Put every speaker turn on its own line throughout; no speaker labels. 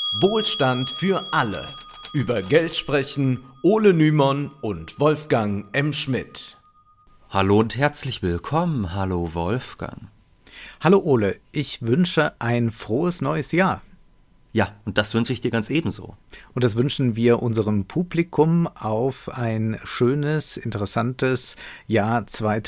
Wohlstand für alle. Über Geld sprechen Ole Nymon und Wolfgang M. Schmidt.
Hallo und herzlich willkommen. Hallo Wolfgang.
Hallo Ole, ich wünsche ein frohes neues Jahr.
Ja, und das wünsche ich dir ganz ebenso.
Und das wünschen wir unserem Publikum auf ein schönes, interessantes Jahr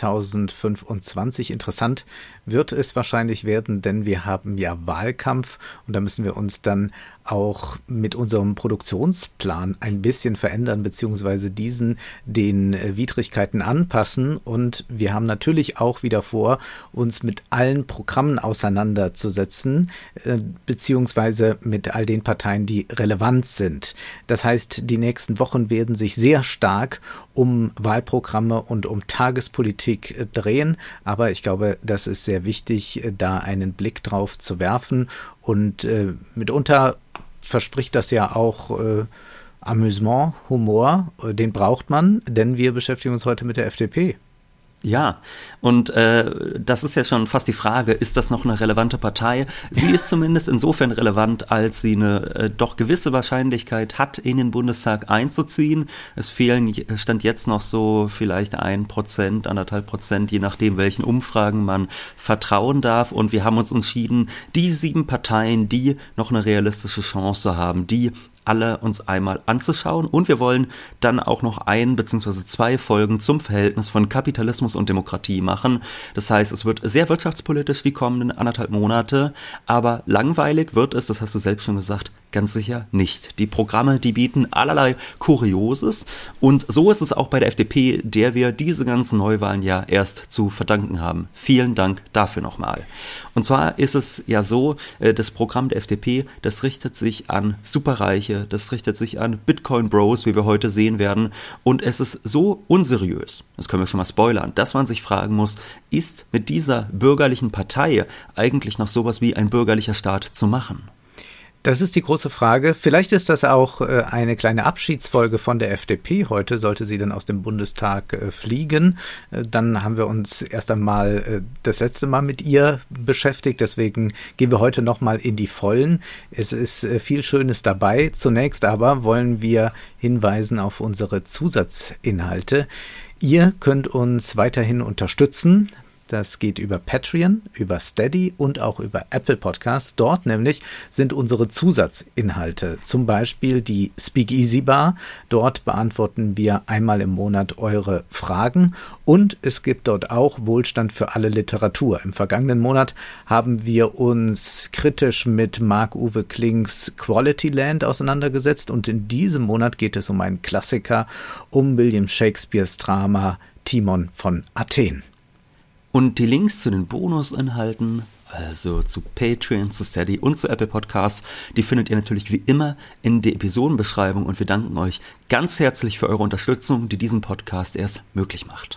2025. Interessant wird es wahrscheinlich werden, denn wir haben ja Wahlkampf und da müssen wir uns dann auch mit unserem Produktionsplan ein bisschen verändern, beziehungsweise diesen den Widrigkeiten anpassen. Und wir haben natürlich auch wieder vor, uns mit allen Programmen auseinanderzusetzen, beziehungsweise mit all den Parteien, die relevant sind. Das heißt, die nächsten Wochen werden sich sehr stark um Wahlprogramme und um Tagespolitik drehen. Aber ich glaube, das ist sehr wichtig, da einen Blick drauf zu werfen. Und mitunter verspricht das ja auch Amüsement, Humor. Den braucht man, denn wir beschäftigen uns heute mit der FDP.
Ja, und das ist ja schon fast die Frage, ist das noch eine relevante Partei? Sie ist zumindest insofern relevant, als sie eine doch gewisse Wahrscheinlichkeit hat, in den Bundestag einzuziehen. Es fehlen, stand jetzt noch so vielleicht 1%, 1,5%, je nachdem, welchen Umfragen man vertrauen darf. Und wir haben uns entschieden, die 7 Parteien, die noch eine realistische Chance haben, die alle uns einmal anzuschauen, und wir wollen dann auch noch 1 bzw. 2 Folgen zum Verhältnis von Kapitalismus und Demokratie machen. Das heißt, es wird sehr wirtschaftspolitisch die kommenden 1,5 Monate, aber langweilig wird es, das hast du selbst schon gesagt, ganz sicher nicht. Die Programme, die bieten allerlei Kurioses, und so ist es auch bei der FDP, der wir diese ganzen Neuwahlen ja erst zu verdanken haben. Vielen Dank dafür nochmal. Und zwar ist es ja so, das Programm der FDP, das richtet sich an Superreiche, das richtet sich an Bitcoin-Bros, wie wir heute sehen werden, und es ist so unseriös, das können wir schon mal spoilern, dass man sich fragen muss, ist mit dieser bürgerlichen Partei eigentlich noch sowas wie ein bürgerlicher Staat zu machen?
Das ist die große Frage. Vielleicht ist das auch eine kleine Abschiedsfolge von der FDP heute, sollte sie dann aus dem Bundestag fliegen. Dann haben wir uns erst einmal das letzte Mal mit ihr beschäftigt, deswegen gehen wir heute nochmal in die Vollen. Es ist viel Schönes dabei. Zunächst aber wollen wir hinweisen auf unsere Zusatzinhalte. Ihr könnt uns weiterhin unterstützen. Das geht über Patreon, über Steady und auch über Apple Podcasts. Dort nämlich sind unsere Zusatzinhalte, zum Beispiel die Speakeasy Bar. Dort beantworten wir einmal im Monat eure Fragen, und es gibt dort auch Wohlstand für alle Literatur. Im vergangenen Monat haben wir uns kritisch mit Marc-Uwe Klings Quality Land auseinandergesetzt, und in diesem Monat geht es um einen Klassiker, um William Shakespeares Drama Timon von Athen.
Und die Links zu den Bonusinhalten, also zu Patreon, zu Steady und zu Apple Podcasts, die findet ihr natürlich wie immer in der Episodenbeschreibung, und wir danken euch ganz herzlich für eure Unterstützung, die diesen Podcast erst möglich macht.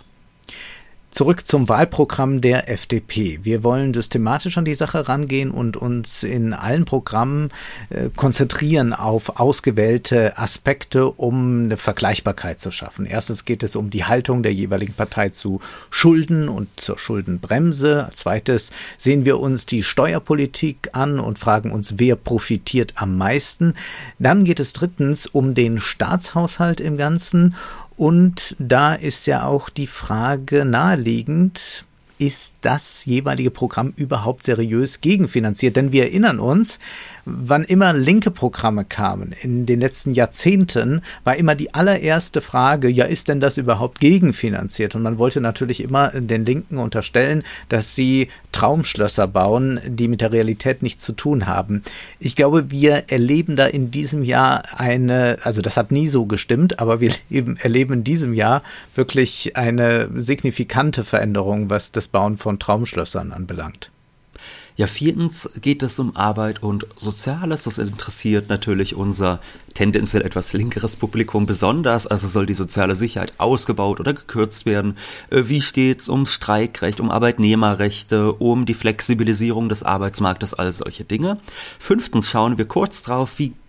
Zurück zum Wahlprogramm der FDP. Wir wollen systematisch an die Sache rangehen und uns in allen Programmen konzentrieren auf ausgewählte Aspekte, um eine Vergleichbarkeit zu schaffen. Erstens geht es um die Haltung der jeweiligen Partei zu Schulden und zur Schuldenbremse. Als zweites sehen wir uns die Steuerpolitik an und fragen uns, wer profitiert am meisten. Dann geht es drittens um den Staatshaushalt im Ganzen. Und da ist ja auch die Frage naheliegend, ist das jeweilige Programm überhaupt seriös gegenfinanziert? Denn wir erinnern uns, wann immer linke Programme kamen in den letzten Jahrzehnten, war immer die allererste Frage, ja, ist denn das überhaupt gegenfinanziert? Und man wollte natürlich immer den Linken unterstellen, dass sie Traumschlösser bauen, die mit der Realität nichts zu tun haben. Ich glaube, wir erleben da in diesem Jahr also das hat nie so gestimmt, aber wir erleben in diesem Jahr wirklich eine signifikante Veränderung, was das Bauen von Traumschlössern anbelangt.
Ja, viertens geht es um Arbeit und Soziales. Das interessiert natürlich unser tendenziell etwas linkeres Publikum besonders. Also soll die soziale Sicherheit ausgebaut oder gekürzt werden? Wie steht's um Streikrecht, um Arbeitnehmerrechte, um die Flexibilisierung des Arbeitsmarktes, all solche Dinge? Fünftens schauen wir kurz drauf, wie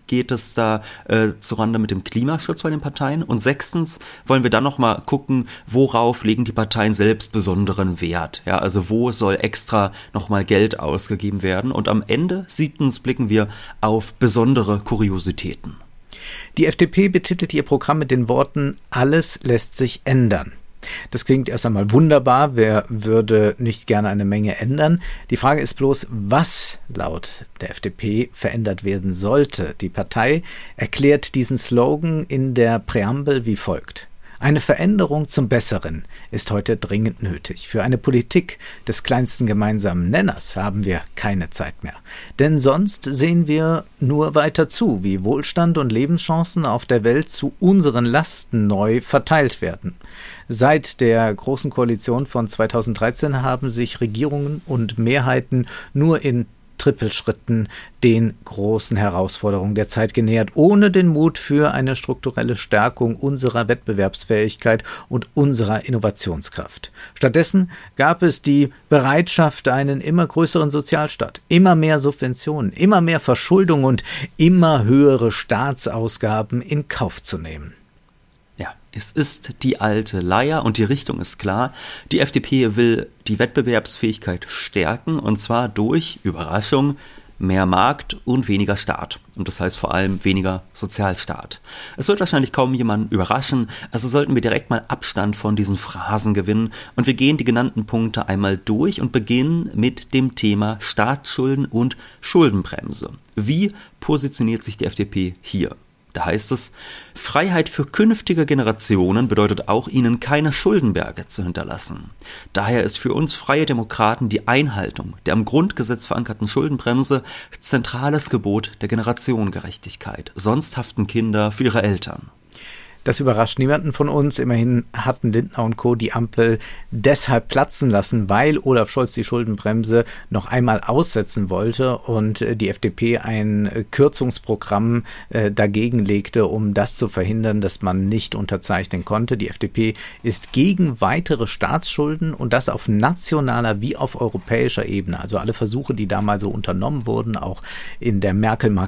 geht es da zurande mit dem Klimaschutz bei den Parteien? Und 6. wollen wir dann nochmal gucken, worauf legen die Parteien selbst besonderen Wert? Ja, also wo soll extra nochmal Geld ausgegeben werden? Und am Ende, 7. blicken wir auf besondere Kuriositäten.
Die FDP betitelt ihr Programm mit den Worten: Alles lässt sich ändern. Das klingt erst einmal wunderbar. Wer würde nicht gerne eine Menge ändern? Die Frage ist bloß, was laut der FDP verändert werden sollte. Die Partei erklärt diesen Slogan in der Präambel wie folgt: Eine Veränderung zum Besseren ist heute dringend nötig. Für eine Politik des kleinsten gemeinsamen Nenners haben wir keine Zeit mehr. Denn sonst sehen wir nur weiter zu, wie Wohlstand und Lebenschancen auf der Welt zu unseren Lasten neu verteilt werden. Seit der Großen Koalition von 2013 haben sich Regierungen und Mehrheiten nur in Trippelschritten den großen Herausforderungen der Zeit genähert, ohne den Mut für eine strukturelle Stärkung unserer Wettbewerbsfähigkeit und unserer Innovationskraft. Stattdessen gab es die Bereitschaft, einen immer größeren Sozialstaat, immer mehr Subventionen, immer mehr Verschuldung und immer höhere Staatsausgaben in Kauf zu nehmen.
Ja, es ist die alte Leier und die Richtung ist klar. Die FDP will die Wettbewerbsfähigkeit stärken und zwar durch, Überraschung, mehr Markt und weniger Staat. Und das heißt vor allem weniger Sozialstaat. Es wird wahrscheinlich kaum jemanden überraschen, also sollten wir direkt mal Abstand von diesen Phrasen gewinnen und wir gehen die genannten Punkte einmal durch und beginnen mit dem Thema Staatsschulden und Schuldenbremse. Wie positioniert sich die FDP hier? Da heißt es, Freiheit für künftige Generationen bedeutet auch, ihnen keine Schuldenberge zu hinterlassen. Daher ist für uns Freie Demokraten die Einhaltung der im Grundgesetz verankerten Schuldenbremse zentrales Gebot der Generationengerechtigkeit. Sonst haften Kinder für ihre Eltern.
Das überrascht niemanden von uns. Immerhin hatten Lindner und Co. die Ampel deshalb platzen lassen, weil Olaf Scholz die Schuldenbremse noch einmal aussetzen wollte und die FDP ein Kürzungsprogramm dagegen legte, um das zu verhindern, dass man nicht unterzeichnen konnte. Die FDP ist gegen weitere Staatsschulden und das auf nationaler wie auf europäischer Ebene. Also alle Versuche, die da mal so unternommen wurden, auch in der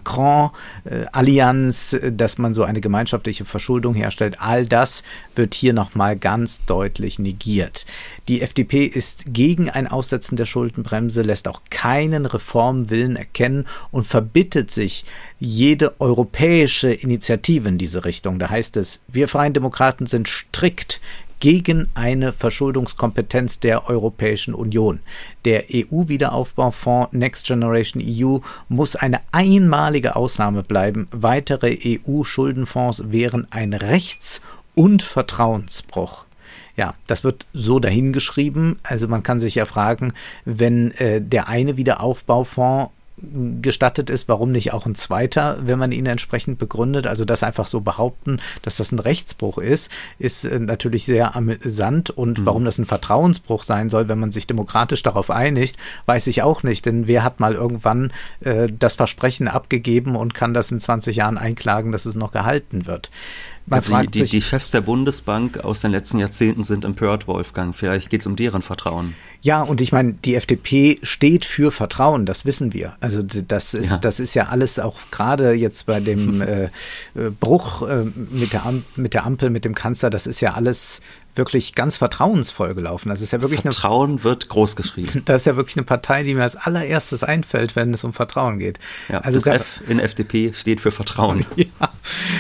Merkel-Macron-Allianz, dass man so eine gemeinschaftliche Verschuldung herstellt, all das wird hier nochmal ganz deutlich negiert. Die FDP ist gegen ein Aussetzen der Schuldenbremse, lässt auch keinen Reformwillen erkennen und verbittet sich jede europäische Initiative in diese Richtung. Da heißt es, wir Freien Demokraten sind strikt gegen eine Verschuldungskompetenz der Europäischen Union. Der EU-Wiederaufbaufonds Next Generation EU muss eine einmalige Ausnahme bleiben. Weitere EU-Schuldenfonds wären ein Rechts- und Vertrauensbruch. Ja, das wird so dahingeschrieben. Also man kann sich ja fragen, wenn der eine Wiederaufbaufonds gestattet ist, warum nicht auch ein zweiter, wenn man ihn entsprechend begründet. Also das einfach so behaupten, dass das ein Rechtsbruch ist natürlich sehr amüsant und warum das ein Vertrauensbruch sein soll, wenn man sich demokratisch darauf einigt, weiß ich auch nicht, denn wer hat mal irgendwann das Versprechen abgegeben und kann das in 20 Jahren einklagen, dass es noch gehalten wird. Man fragt sich,
die Chefs der Bundesbank aus den letzten Jahrzehnten sind empört, Wolfgang. Vielleicht geht es um deren Vertrauen.
Ja, und ich meine, die FDP steht für Vertrauen, das wissen wir. Also das ist ja alles auch gerade jetzt bei dem Bruch mit der Ampel, mit dem Kanzler, das ist ja alles wirklich ganz vertrauensvoll gelaufen. Das ist ja wirklich
Vertrauen wird groß geschrieben.
Das ist ja wirklich eine Partei, die mir als allererstes einfällt, wenn es um Vertrauen geht.
Ja, also das F in FDP steht für Vertrauen.
Ja,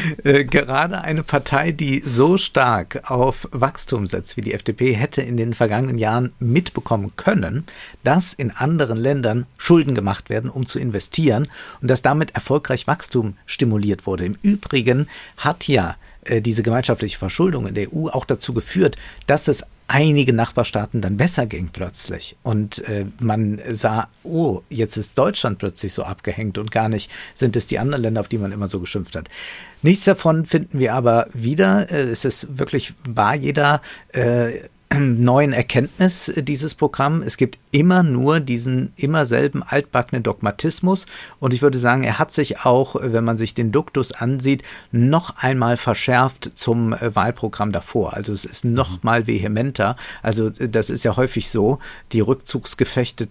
gerade eine Partei, die so stark auf Wachstum setzt wie die FDP, hätte in den vergangenen Jahren mitbekommen können, dass in anderen Ländern Schulden gemacht werden, um zu investieren und dass damit erfolgreich Wachstum stimuliert wurde. Im Übrigen hat ja diese gemeinschaftliche Verschuldung in der EU auch dazu geführt, dass es einige Nachbarstaaten dann besser ging plötzlich. Und man sah, oh, jetzt ist Deutschland plötzlich so abgehängt und gar nicht sind es die anderen Länder, auf die man immer so geschimpft hat. Nichts davon finden wir aber wieder. Es ist wirklich, war jeder neuen Erkenntnis, dieses Programm. Es gibt immer nur diesen immer selben altbackenen Dogmatismus und ich würde sagen, er hat sich auch, wenn man sich den Duktus ansieht, noch einmal verschärft zum Wahlprogramm davor. Also es ist noch mal vehementer. Also das ist ja häufig so, die Rückzugsgefechte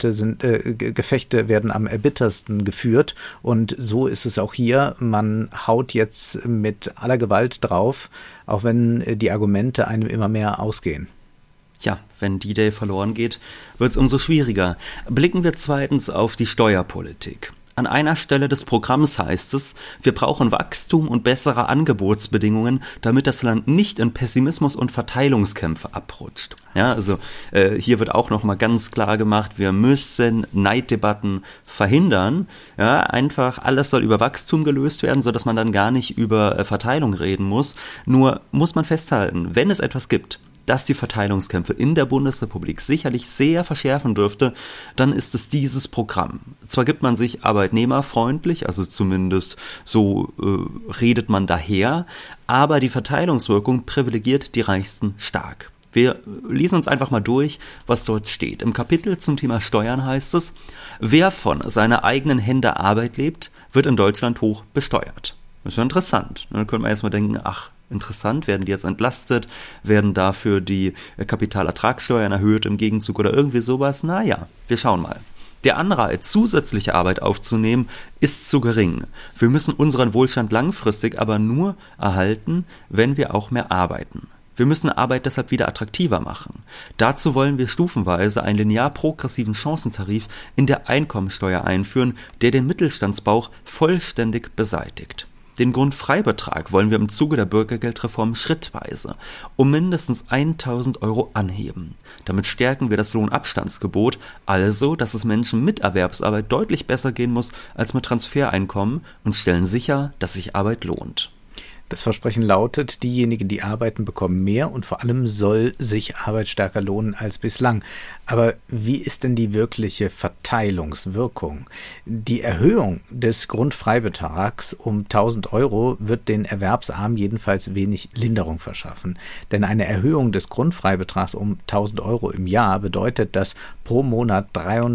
Gefechte werden am erbittersten geführt und so ist es auch hier. Man haut jetzt mit aller Gewalt drauf, auch wenn die Argumente einem immer mehr ausgehen.
Ja, wenn D-Day verloren geht, wird es umso schwieriger. Blicken wir zweitens auf die Steuerpolitik. An einer Stelle des Programms heißt es, wir brauchen Wachstum und bessere Angebotsbedingungen, damit das Land nicht in Pessimismus und Verteilungskämpfe abrutscht. Ja, also hier wird auch nochmal ganz klar gemacht, wir müssen Neiddebatten verhindern. Ja, einfach alles soll über Wachstum gelöst werden, sodass man dann gar nicht über Verteilung reden muss. Nur muss man festhalten, wenn es etwas gibt, dass die Verteilungskämpfe in der Bundesrepublik sicherlich sehr verschärfen dürfte, dann ist es dieses Programm. Zwar gibt man sich arbeitnehmerfreundlich, also zumindest so redet man daher, aber die Verteilungswirkung privilegiert die Reichsten stark. Wir lesen uns einfach mal durch, was dort steht. Im Kapitel zum Thema Steuern heißt es, wer von seiner eigenen Hände Arbeit lebt, wird in Deutschland hoch besteuert. Das ist ja interessant. Dann können wir erstmal denken, ach, interessant, werden die jetzt entlastet, werden dafür die Kapitalertragssteuern erhöht im Gegenzug oder irgendwie sowas? Naja, wir schauen mal. Der Anreiz, zusätzliche Arbeit aufzunehmen, ist zu gering. Wir müssen unseren Wohlstand langfristig aber nur erhalten, wenn wir auch mehr arbeiten. Wir müssen Arbeit deshalb wieder attraktiver machen. Dazu wollen wir stufenweise einen linear progressiven Chancentarif in der Einkommensteuer einführen, der den Mittelstandsbauch vollständig beseitigt. Den Grundfreibetrag wollen wir im Zuge der Bürgergeldreform schrittweise um mindestens 1.000 € anheben. Damit stärken wir das Lohnabstandsgebot, also dass es Menschen mit Erwerbsarbeit deutlich besser gehen muss als mit Transfereinkommen und stellen sicher, dass sich Arbeit lohnt.
Das Versprechen lautet, diejenigen, die arbeiten, bekommen mehr und vor allem soll sich Arbeit stärker lohnen als bislang. Aber wie ist denn die wirkliche Verteilungswirkung? Die Erhöhung des Grundfreibetrags um 1.000 € wird den Erwerbsarmen jedenfalls wenig Linderung verschaffen. Denn eine Erhöhung des Grundfreibetrags um 1.000 € im Jahr bedeutet, dass pro Monat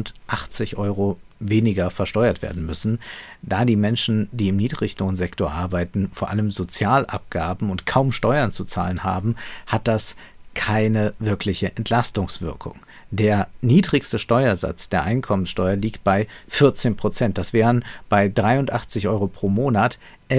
83 € weniger versteuert werden müssen, da die Menschen, die im Niedriglohnsektor arbeiten, vor allem Sozialabgaben und kaum Steuern zu zahlen haben, hat das keine wirkliche Entlastungswirkung. Der niedrigste Steuersatz der Einkommensteuer liegt bei 14%. Das wären bei 83 € pro Monat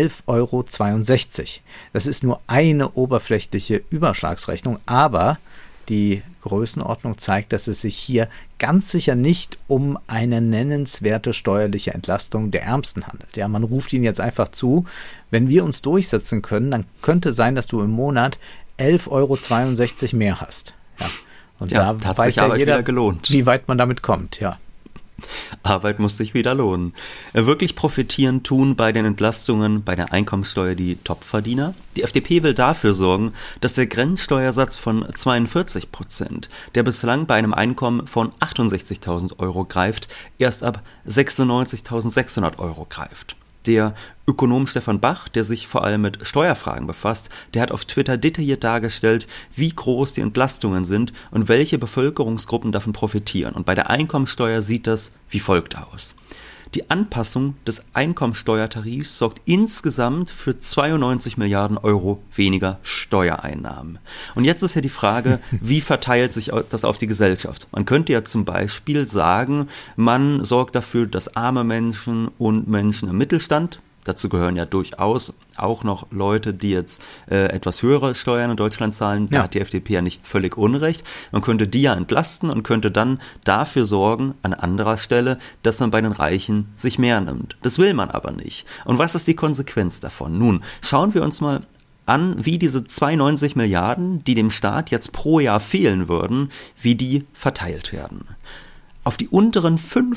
11,62 €. Das ist nur eine oberflächliche Überschlagsrechnung, aber die Größenordnung zeigt, dass es sich hier ganz sicher nicht um eine nennenswerte steuerliche Entlastung der Ärmsten handelt. Ja, man ruft ihnen jetzt einfach zu, wenn wir uns durchsetzen können, dann könnte sein, dass du im Monat 11,62 € mehr hast. Ja, und
ja,
da weiß ja jeder, wie weit man damit kommt. Ja.
Arbeit muss sich wieder lohnen. Wirklich profitieren tun bei den Entlastungen bei der Einkommensteuer die Topverdiener. Die FDP will dafür sorgen, dass der Grenzsteuersatz von 42%, der bislang bei einem Einkommen von 68.000 € greift, erst ab 96.600 € greift. Der Ökonom Stefan Bach, der sich vor allem mit Steuerfragen befasst, der hat auf Twitter detailliert dargestellt, wie groß die Entlastungen sind und welche Bevölkerungsgruppen davon profitieren. Und bei der Einkommensteuer sieht das wie folgt aus. Die Anpassung des Einkommensteuertarifs sorgt insgesamt für 92 Milliarden € weniger Steuereinnahmen. Und jetzt ist ja die Frage, wie verteilt sich das auf die Gesellschaft? Man könnte ja zum Beispiel sagen, man sorgt dafür, dass arme Menschen und Menschen im Mittelstand, dazu gehören ja durchaus auch noch Leute, die jetzt etwas höhere Steuern in Deutschland zahlen. Da hat die FDP ja nicht völlig Unrecht. Man könnte die ja entlasten und könnte dann dafür sorgen, an anderer Stelle, dass man bei den Reichen sich mehr nimmt. Das will man aber nicht. Und was ist die Konsequenz davon? Nun, schauen wir uns mal an, wie diese 92 Milliarden, die dem Staat jetzt pro Jahr fehlen würden, wie die verteilt werden. Auf die unteren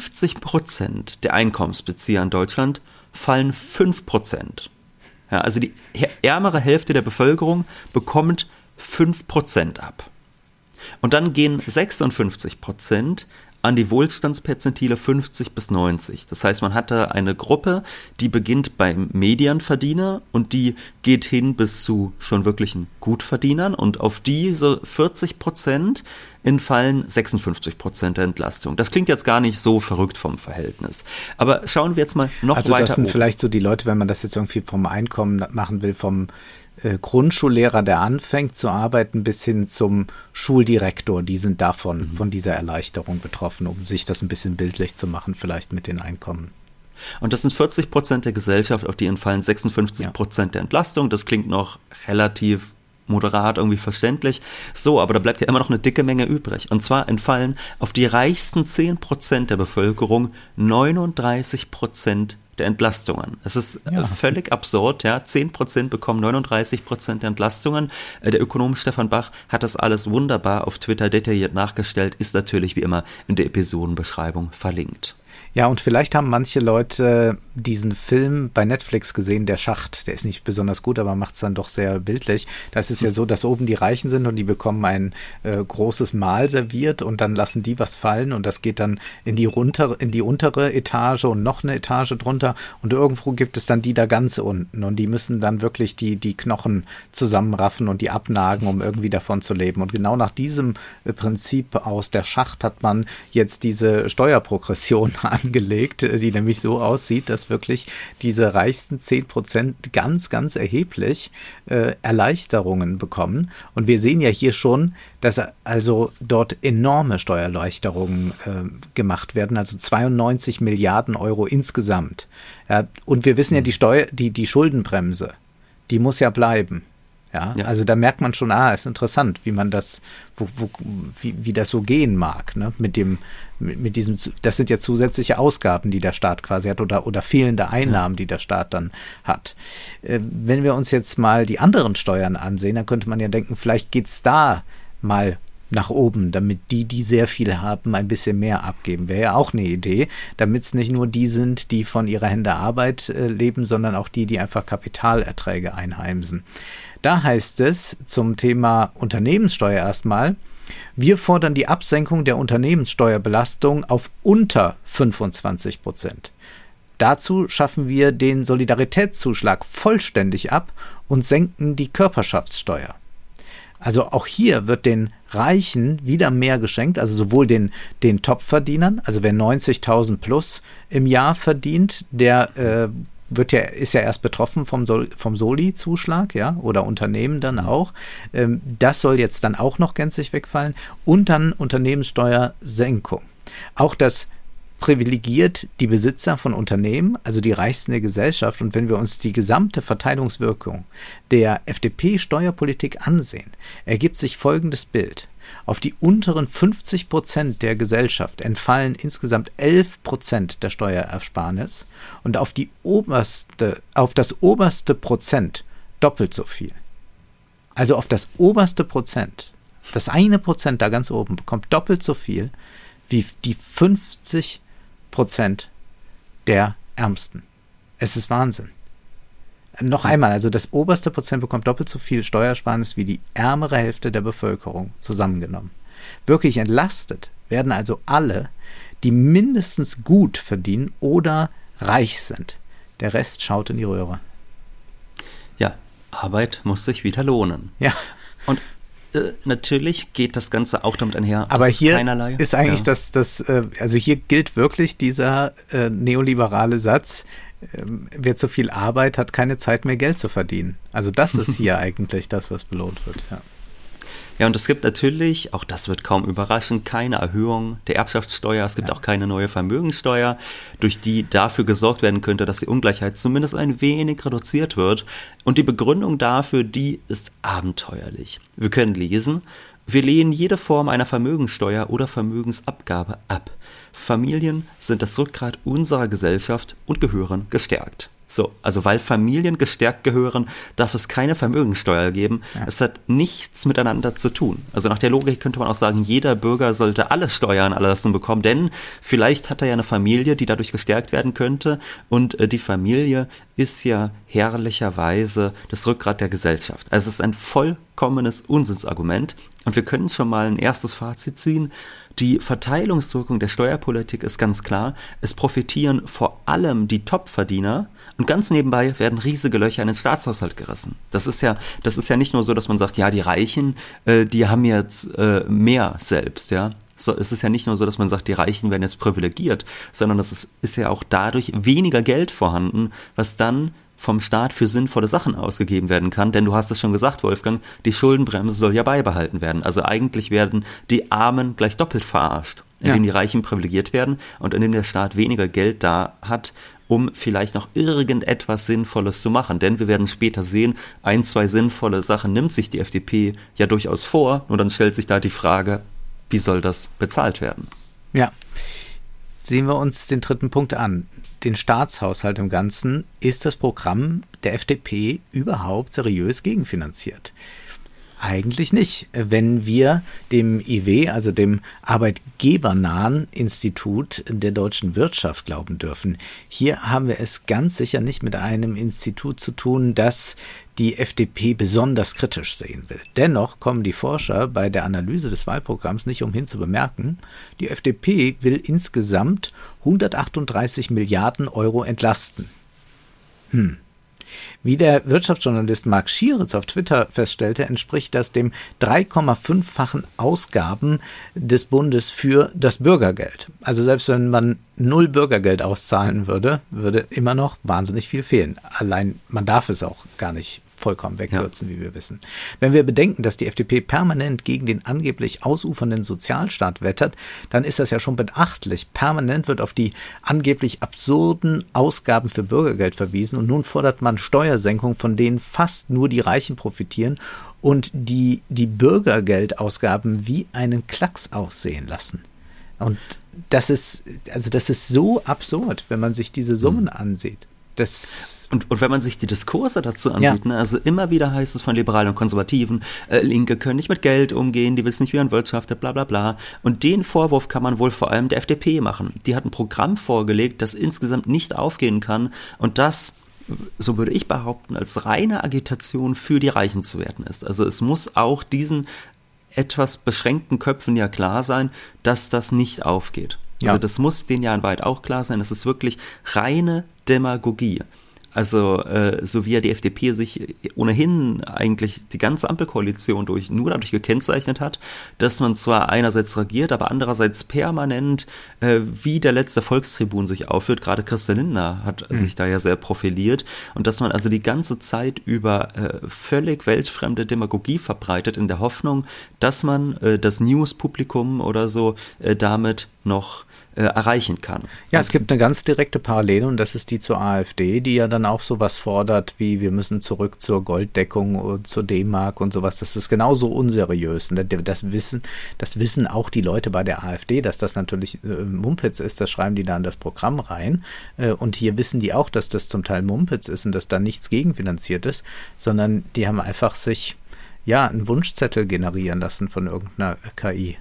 50% der Einkommensbezieher in Deutschland fallen 5%. Ja, also die ärmere Hälfte der Bevölkerung bekommt 5% ab. Und dann gehen 56% an die Wohlstandsperzentile 50 bis 90. Das heißt, man hatte eine Gruppe, die beginnt beim Medianverdiener und die geht hin bis zu schon wirklichen Gutverdienern und auf diese 40% entfallen 56% der Entlastung. Das klingt jetzt gar nicht so verrückt vom Verhältnis. Aber schauen wir jetzt mal noch weiter.
Also das sind vielleicht so die Leute, wenn man das jetzt irgendwie vom Einkommen machen will, vom Grundschullehrer, der anfängt zu arbeiten, bis hin zum Schuldirektor, die sind davon, von dieser Erleichterung betroffen, um sich das ein bisschen bildlich zu machen, vielleicht mit den Einkommen.
Und das sind 40% der Gesellschaft, auf die entfallen 56% der Entlastung. Das klingt noch relativ moderat, irgendwie verständlich. So, aber da bleibt ja immer noch eine dicke Menge übrig. Und zwar entfallen auf die reichsten 10% der Bevölkerung 39% der Entlastungen. Es ist völlig absurd, ja. 10% bekommen 39% der Entlastungen. Der Ökonom Stefan Bach hat das alles wunderbar auf Twitter detailliert nachgestellt, ist natürlich wie immer in der Episodenbeschreibung verlinkt.
Ja, und vielleicht haben manche Leute diesen Film bei Netflix gesehen, Der Schacht. Der ist nicht besonders gut, aber macht es dann doch sehr bildlich. Das ist ja so, dass oben die Reichen sind und die bekommen ein großes Mahl serviert und dann lassen die was fallen und das geht dann in die untere Etage und noch eine Etage drunter und irgendwo gibt es dann die da ganz unten und die müssen dann wirklich die Knochen zusammenraffen und die abnagen, um irgendwie davon zu leben. Und genau nach diesem Prinzip aus Der Schacht hat man jetzt diese Steuerprogression angelegt, die nämlich so aussieht, dass wirklich diese reichsten 10% ganz, ganz erheblich Erleichterungen bekommen. Und wir sehen ja hier schon, dass also dort enorme Steuererleichterungen gemacht werden, also 92 Milliarden Euro insgesamt. Ja, und wir wissen ja, die Schuldenbremse, die muss ja bleiben. Ja, also da merkt man schon, ist interessant, wie man das, wie das so gehen mag, ne? Mit diesem, das sind ja zusätzliche Ausgaben, die der Staat quasi hat oder fehlende Einnahmen, die der Staat dann hat. Wenn wir uns jetzt mal die anderen Steuern ansehen, dann könnte man ja denken, vielleicht geht's da mal nach oben, damit die sehr viel haben, ein bisschen mehr abgeben. Wäre ja auch eine Idee, damit es nicht nur die sind, die von ihrer Hände Arbeit leben, sondern auch die einfach Kapitalerträge einheimsen. Da heißt es zum Thema Unternehmenssteuer erstmal, wir fordern die Absenkung der Unternehmenssteuerbelastung auf unter 25%. Dazu schaffen wir den Solidaritätszuschlag vollständig ab und senken die Körperschaftssteuer. Also auch hier wird den Reichen wieder mehr geschenkt, also sowohl den Topverdienern, also wer 90.000 plus im Jahr verdient, der ist ja erst betroffen vom Soli-Zuschlag, ja, oder Unternehmen dann auch. Das soll jetzt dann auch noch gänzlich wegfallen. Und dann Unternehmenssteuersenkung. Auch das privilegiert die Besitzer von Unternehmen, also die Reichsten der Gesellschaft. Und wenn wir uns die gesamte Verteilungswirkung der FDP-Steuerpolitik ansehen, ergibt sich folgendes Bild. Auf die unteren 50% der Gesellschaft entfallen insgesamt 11% der Steuerersparnis und auf das oberste Prozent doppelt so viel. Also auf das oberste Prozent, das eine Prozent da ganz oben bekommt doppelt so viel wie die 50% der Ärmsten. Es ist Wahnsinn. Noch einmal, also das oberste Prozent bekommt doppelt so viel Steuersparnis wie die ärmere Hälfte der Bevölkerung zusammengenommen. Wirklich entlastet werden also alle, die mindestens gut verdienen oder reich sind. Der Rest schaut in die Röhre.
Ja, Arbeit muss sich wieder lohnen.
Ja.
Und natürlich geht das Ganze auch damit einher.
Aber hier ist eigentlich also hier gilt wirklich dieser neoliberale Satz, wer zu viel Arbeit hat, keine Zeit mehr Geld zu verdienen. Also das ist hier eigentlich das, was belohnt wird. Ja.
Ja, und es gibt natürlich, auch das wird kaum überraschen, keine Erhöhung der Erbschaftssteuer. Es gibt auch keine neue Vermögenssteuer, durch die dafür gesorgt werden könnte, dass die Ungleichheit zumindest ein wenig reduziert wird. Und die Begründung dafür, die ist abenteuerlich. Wir können lesen, wir lehnen jede Form einer Vermögenssteuer oder Vermögensabgabe ab. Familien sind das Rückgrat unserer Gesellschaft und gehören gestärkt. So, also weil Familien gestärkt gehören, darf es keine Vermögenssteuer geben. Ja. Es hat nichts miteinander zu tun. Also nach der Logik könnte man auch sagen, jeder Bürger sollte alle Steuern erlassen bekommen, denn vielleicht hat er ja eine Familie, die dadurch gestärkt werden könnte und die Familie ist ja herrlicherweise das Rückgrat der Gesellschaft. Also es ist ein vollkommenes Unsinnsargument und wir können schon mal ein erstes Fazit ziehen. die Verteilungswirkung der Steuerpolitik ist ganz klar. Es profitieren vor allem die Topverdiener und ganz nebenbei werden riesige Löcher in den Staatshaushalt gerissen. Das ist ja nicht nur so, dass man sagt, ja, die Reichen, die haben jetzt mehr selbst, ja. So, es ist ja nicht nur so, dass man sagt, die Reichen werden jetzt privilegiert, sondern es ist ja auch dadurch weniger Geld vorhanden, was dann vom Staat für sinnvolle Sachen ausgegeben werden kann. Denn du hast es schon gesagt, Wolfgang, die Schuldenbremse soll ja beibehalten werden. Also eigentlich werden die Armen gleich doppelt verarscht, indem die Reichen privilegiert werden und indem der Staat weniger Geld da hat, um vielleicht noch irgendetwas Sinnvolles zu machen. Denn wir werden später sehen, 1, 2 sinnvolle Sachen nimmt sich die FDP ja durchaus vor. Nur dann stellt sich da die Frage, wie soll das bezahlt werden?
Ja, sehen wir uns den dritten Punkt an. Den Staatshaushalt im Ganzen. Ist das Programm der FDP überhaupt seriös gegenfinanziert? Eigentlich nicht. Wenn wir dem IW, also dem arbeitgebernahen Institut der deutschen Wirtschaft, glauben dürfen. Hier haben wir es ganz sicher nicht mit einem Institut zu tun, das die FDP besonders kritisch sehen will. Dennoch kommen die Forscher bei der Analyse des Wahlprogramms nicht umhin zu bemerken, die FDP will insgesamt 138 Milliarden Euro entlasten. Wie der Wirtschaftsjournalist Marc Schieritz auf Twitter feststellte, entspricht das dem 3,5-fachen Ausgaben des Bundes für das Bürgergeld. Also selbst wenn man 0 Bürgergeld auszahlen würde, würde immer noch wahnsinnig viel fehlen. Allein man darf es auch gar nicht vollkommen wegkürzen, wie wir wissen. Wenn wir bedenken, dass die FDP permanent gegen den angeblich ausufernden Sozialstaat wettert, dann ist das ja schon beachtlich. Permanent wird auf die angeblich absurden Ausgaben für Bürgergeld verwiesen und nun fordert man Steuersenkungen, von denen fast nur die Reichen profitieren und die Bürgergeldausgaben wie einen Klacks aussehen lassen. Und das ist so absurd, wenn man sich diese Summen ansieht.
Und wenn man sich die Diskurse dazu ansieht, ne, also immer wieder heißt es von Liberalen und Konservativen, Linke können nicht mit Geld umgehen, die wissen nicht, wie man wirtschaftet, bla bla bla. Und den Vorwurf kann man wohl vor allem der FDP machen. Die hat ein Programm vorgelegt, das insgesamt nicht aufgehen kann und das, so würde ich behaupten, als reine Agitation für die Reichen zu werten ist. Also es muss auch diesen etwas beschränkten Köpfen ja klar sein, dass das nicht aufgeht. Also das muss denen ja in Wahrheit auch klar sein, das ist wirklich reine Demagogie. Also so wie ja die FDP sich ohnehin eigentlich die ganze Ampelkoalition nur dadurch gekennzeichnet hat, dass man zwar einerseits regiert, aber andererseits permanent wie der letzte Volkstribun sich aufführt. Gerade Christian Lindner hat sich da ja sehr profiliert und dass man also die ganze Zeit über völlig weltfremde Demagogie verbreitet in der Hoffnung, dass man das News-Publikum oder so damit noch erreichen kann.
Ja, es gibt eine ganz direkte Parallele und das ist die zur AfD, die ja dann auch sowas fordert wie wir müssen zurück zur Golddeckung und zur D-Mark und sowas. Das ist genauso unseriös. Das wissen auch die Leute bei der AfD, dass das natürlich Mumpitz ist, das schreiben die da in das Programm rein. Und hier wissen die auch, dass das zum Teil Mumpitz ist und dass da nichts gegenfinanziert ist, sondern die haben einfach sich einen Wunschzettel generieren lassen von irgendeiner KI.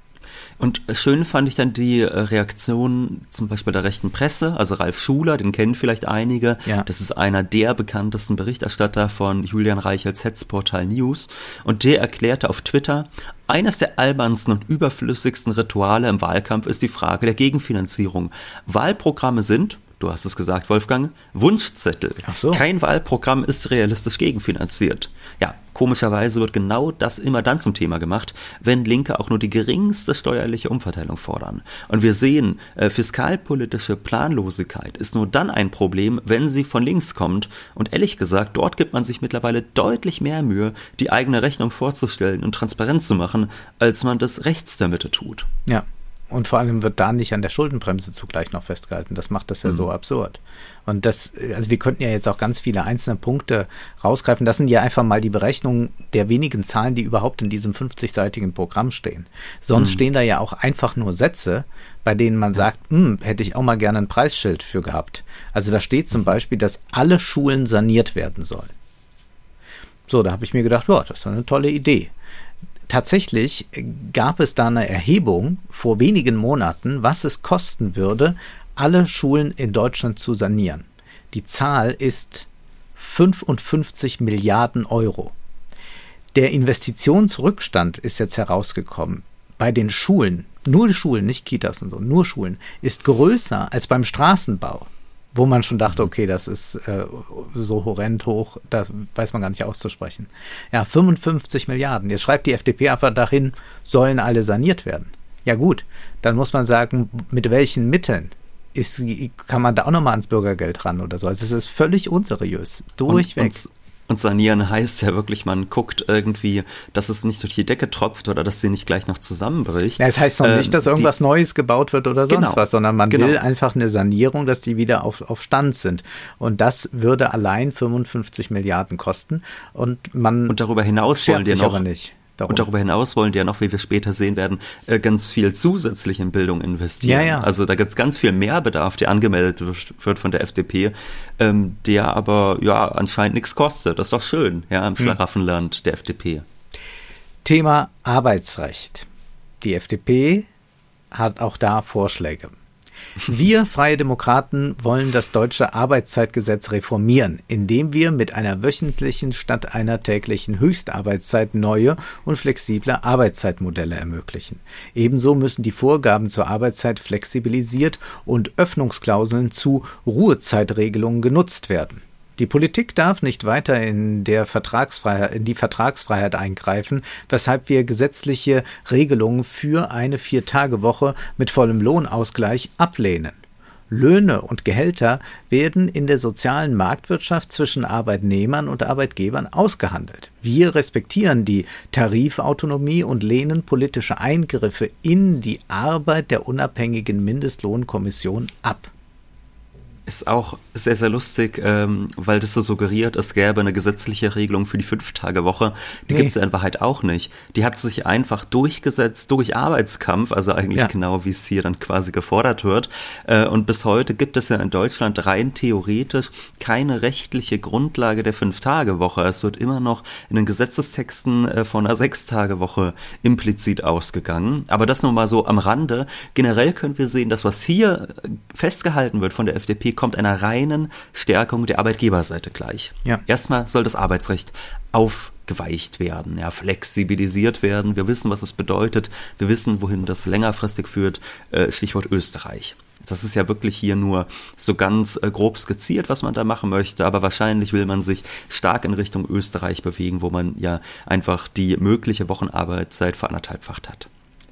Und schön fand ich dann die Reaktion zum Beispiel der rechten Presse, also Ralf Schuler, den kennen vielleicht einige. Ja. Das ist einer der bekanntesten Berichterstatter von Julian Reichels Hetzportal News. Und der erklärte auf Twitter, eines der albernsten und überflüssigsten Rituale im Wahlkampf ist die Frage der Gegenfinanzierung. Wahlprogramme sind, du hast es gesagt, Wolfgang, Wunschzettel.
Ach so.
Kein Wahlprogramm ist realistisch gegenfinanziert. Ja, komischerweise wird genau das immer dann zum Thema gemacht, wenn Linke auch nur die geringste steuerliche Umverteilung fordern. Und wir sehen, fiskalpolitische Planlosigkeit ist nur dann ein Problem, wenn sie von links kommt. Und ehrlich gesagt, dort gibt man sich mittlerweile deutlich mehr Mühe, die eigene Rechnung vorzustellen und transparent zu machen, als man das rechts der Mitte tut.
Ja. Und vor allem wird da nicht an der Schuldenbremse zugleich noch festgehalten. Das macht das ja so absurd. Und also wir könnten ja jetzt auch ganz viele einzelne Punkte rausgreifen. Das sind ja einfach mal die Berechnungen der wenigen Zahlen, die überhaupt in diesem 50-seitigen Programm stehen. Sonst stehen da ja auch einfach nur Sätze, bei denen man sagt, hätte ich auch mal gerne ein Preisschild für gehabt. Also da steht zum Beispiel, dass alle Schulen saniert werden sollen. So, da habe ich mir gedacht, das ist eine tolle Idee. Tatsächlich gab es da eine Erhebung vor wenigen Monaten, was es kosten würde, alle Schulen in Deutschland zu sanieren. Die Zahl ist 55 Milliarden Euro. Der Investitionsrückstand ist jetzt herausgekommen. bei den Schulen, nur die Schulen, nicht Kitas und so, nur Schulen, ist größer als beim Straßenbau, wo man schon dachte, okay, das ist so horrend hoch, das weiß man gar nicht auszusprechen. Ja, 55 Milliarden. Jetzt schreibt die FDP einfach dahin, sollen alle saniert werden. Ja gut, dann muss man sagen, mit welchen Mitteln kann man da auch nochmal ans Bürgergeld ran oder so. Also es ist völlig unseriös, durchweg.
Und sanieren heißt ja wirklich, man guckt irgendwie, dass es nicht durch die Decke tropft oder dass sie nicht gleich noch zusammenbricht.
Ja, es heißt noch nicht, dass irgendwas Neues gebaut wird oder sonst was, sondern man will einfach eine Sanierung, dass die wieder auf Stand sind. Und das würde allein 55 Milliarden kosten. Und
darüber hinaus wollen die noch.
Aber nicht.
Und darüber hinaus wollen die ja noch, wie wir später sehen werden, ganz viel zusätzlich in Bildung investieren.
Ja.
Also da gibt es ganz viel Mehrbedarf, der angemeldet wird von der FDP, der aber ja anscheinend nichts kostet. Das ist doch schön, ja, im Schlaraffenland der FDP.
Thema Arbeitsrecht. Die FDP hat auch da Vorschläge. Wir Freie Demokraten wollen das deutsche Arbeitszeitgesetz reformieren, indem wir mit einer wöchentlichen statt einer täglichen Höchstarbeitszeit neue und flexible Arbeitszeitmodelle ermöglichen. Ebenso müssen die Vorgaben zur Arbeitszeit flexibilisiert und Öffnungsklauseln zu Ruhezeitregelungen genutzt werden. Die Politik darf nicht weiter in die Vertragsfreiheit eingreifen, weshalb wir gesetzliche Regelungen für eine 4-Tage-Woche mit vollem Lohnausgleich ablehnen. Löhne und Gehälter werden in der sozialen Marktwirtschaft zwischen Arbeitnehmern und Arbeitgebern ausgehandelt. Wir respektieren die Tarifautonomie und lehnen politische Eingriffe in die Arbeit der unabhängigen Mindestlohnkommission ab.
Ist auch sehr, sehr lustig, weil das so suggeriert, es gäbe eine gesetzliche Regelung für die 5-Tage-Woche. Die gibt es in Wahrheit auch nicht. Die hat sich einfach durchgesetzt durch Arbeitskampf, also eigentlich genau wie es hier dann quasi gefordert wird. Und bis heute gibt es ja in Deutschland rein theoretisch keine rechtliche Grundlage der 5-Tage-Woche. Es wird immer noch in den Gesetzestexten von einer 6-Tage-Woche implizit ausgegangen. Aber das nur mal so am Rande. Generell können wir sehen, dass was hier festgehalten wird von der FDP, kommt einer reinen Stärkung der Arbeitgeberseite gleich. Ja. Erstmal soll das Arbeitsrecht aufgeweicht werden, flexibilisiert werden. Wir wissen, was es bedeutet. Wir wissen, wohin das längerfristig führt. Stichwort Österreich. Das ist ja wirklich hier nur so ganz grob skizziert, was man da machen möchte, aber wahrscheinlich will man sich stark in Richtung Österreich bewegen, wo man ja einfach die mögliche Wochenarbeitszeit veranderthalbfacht hat.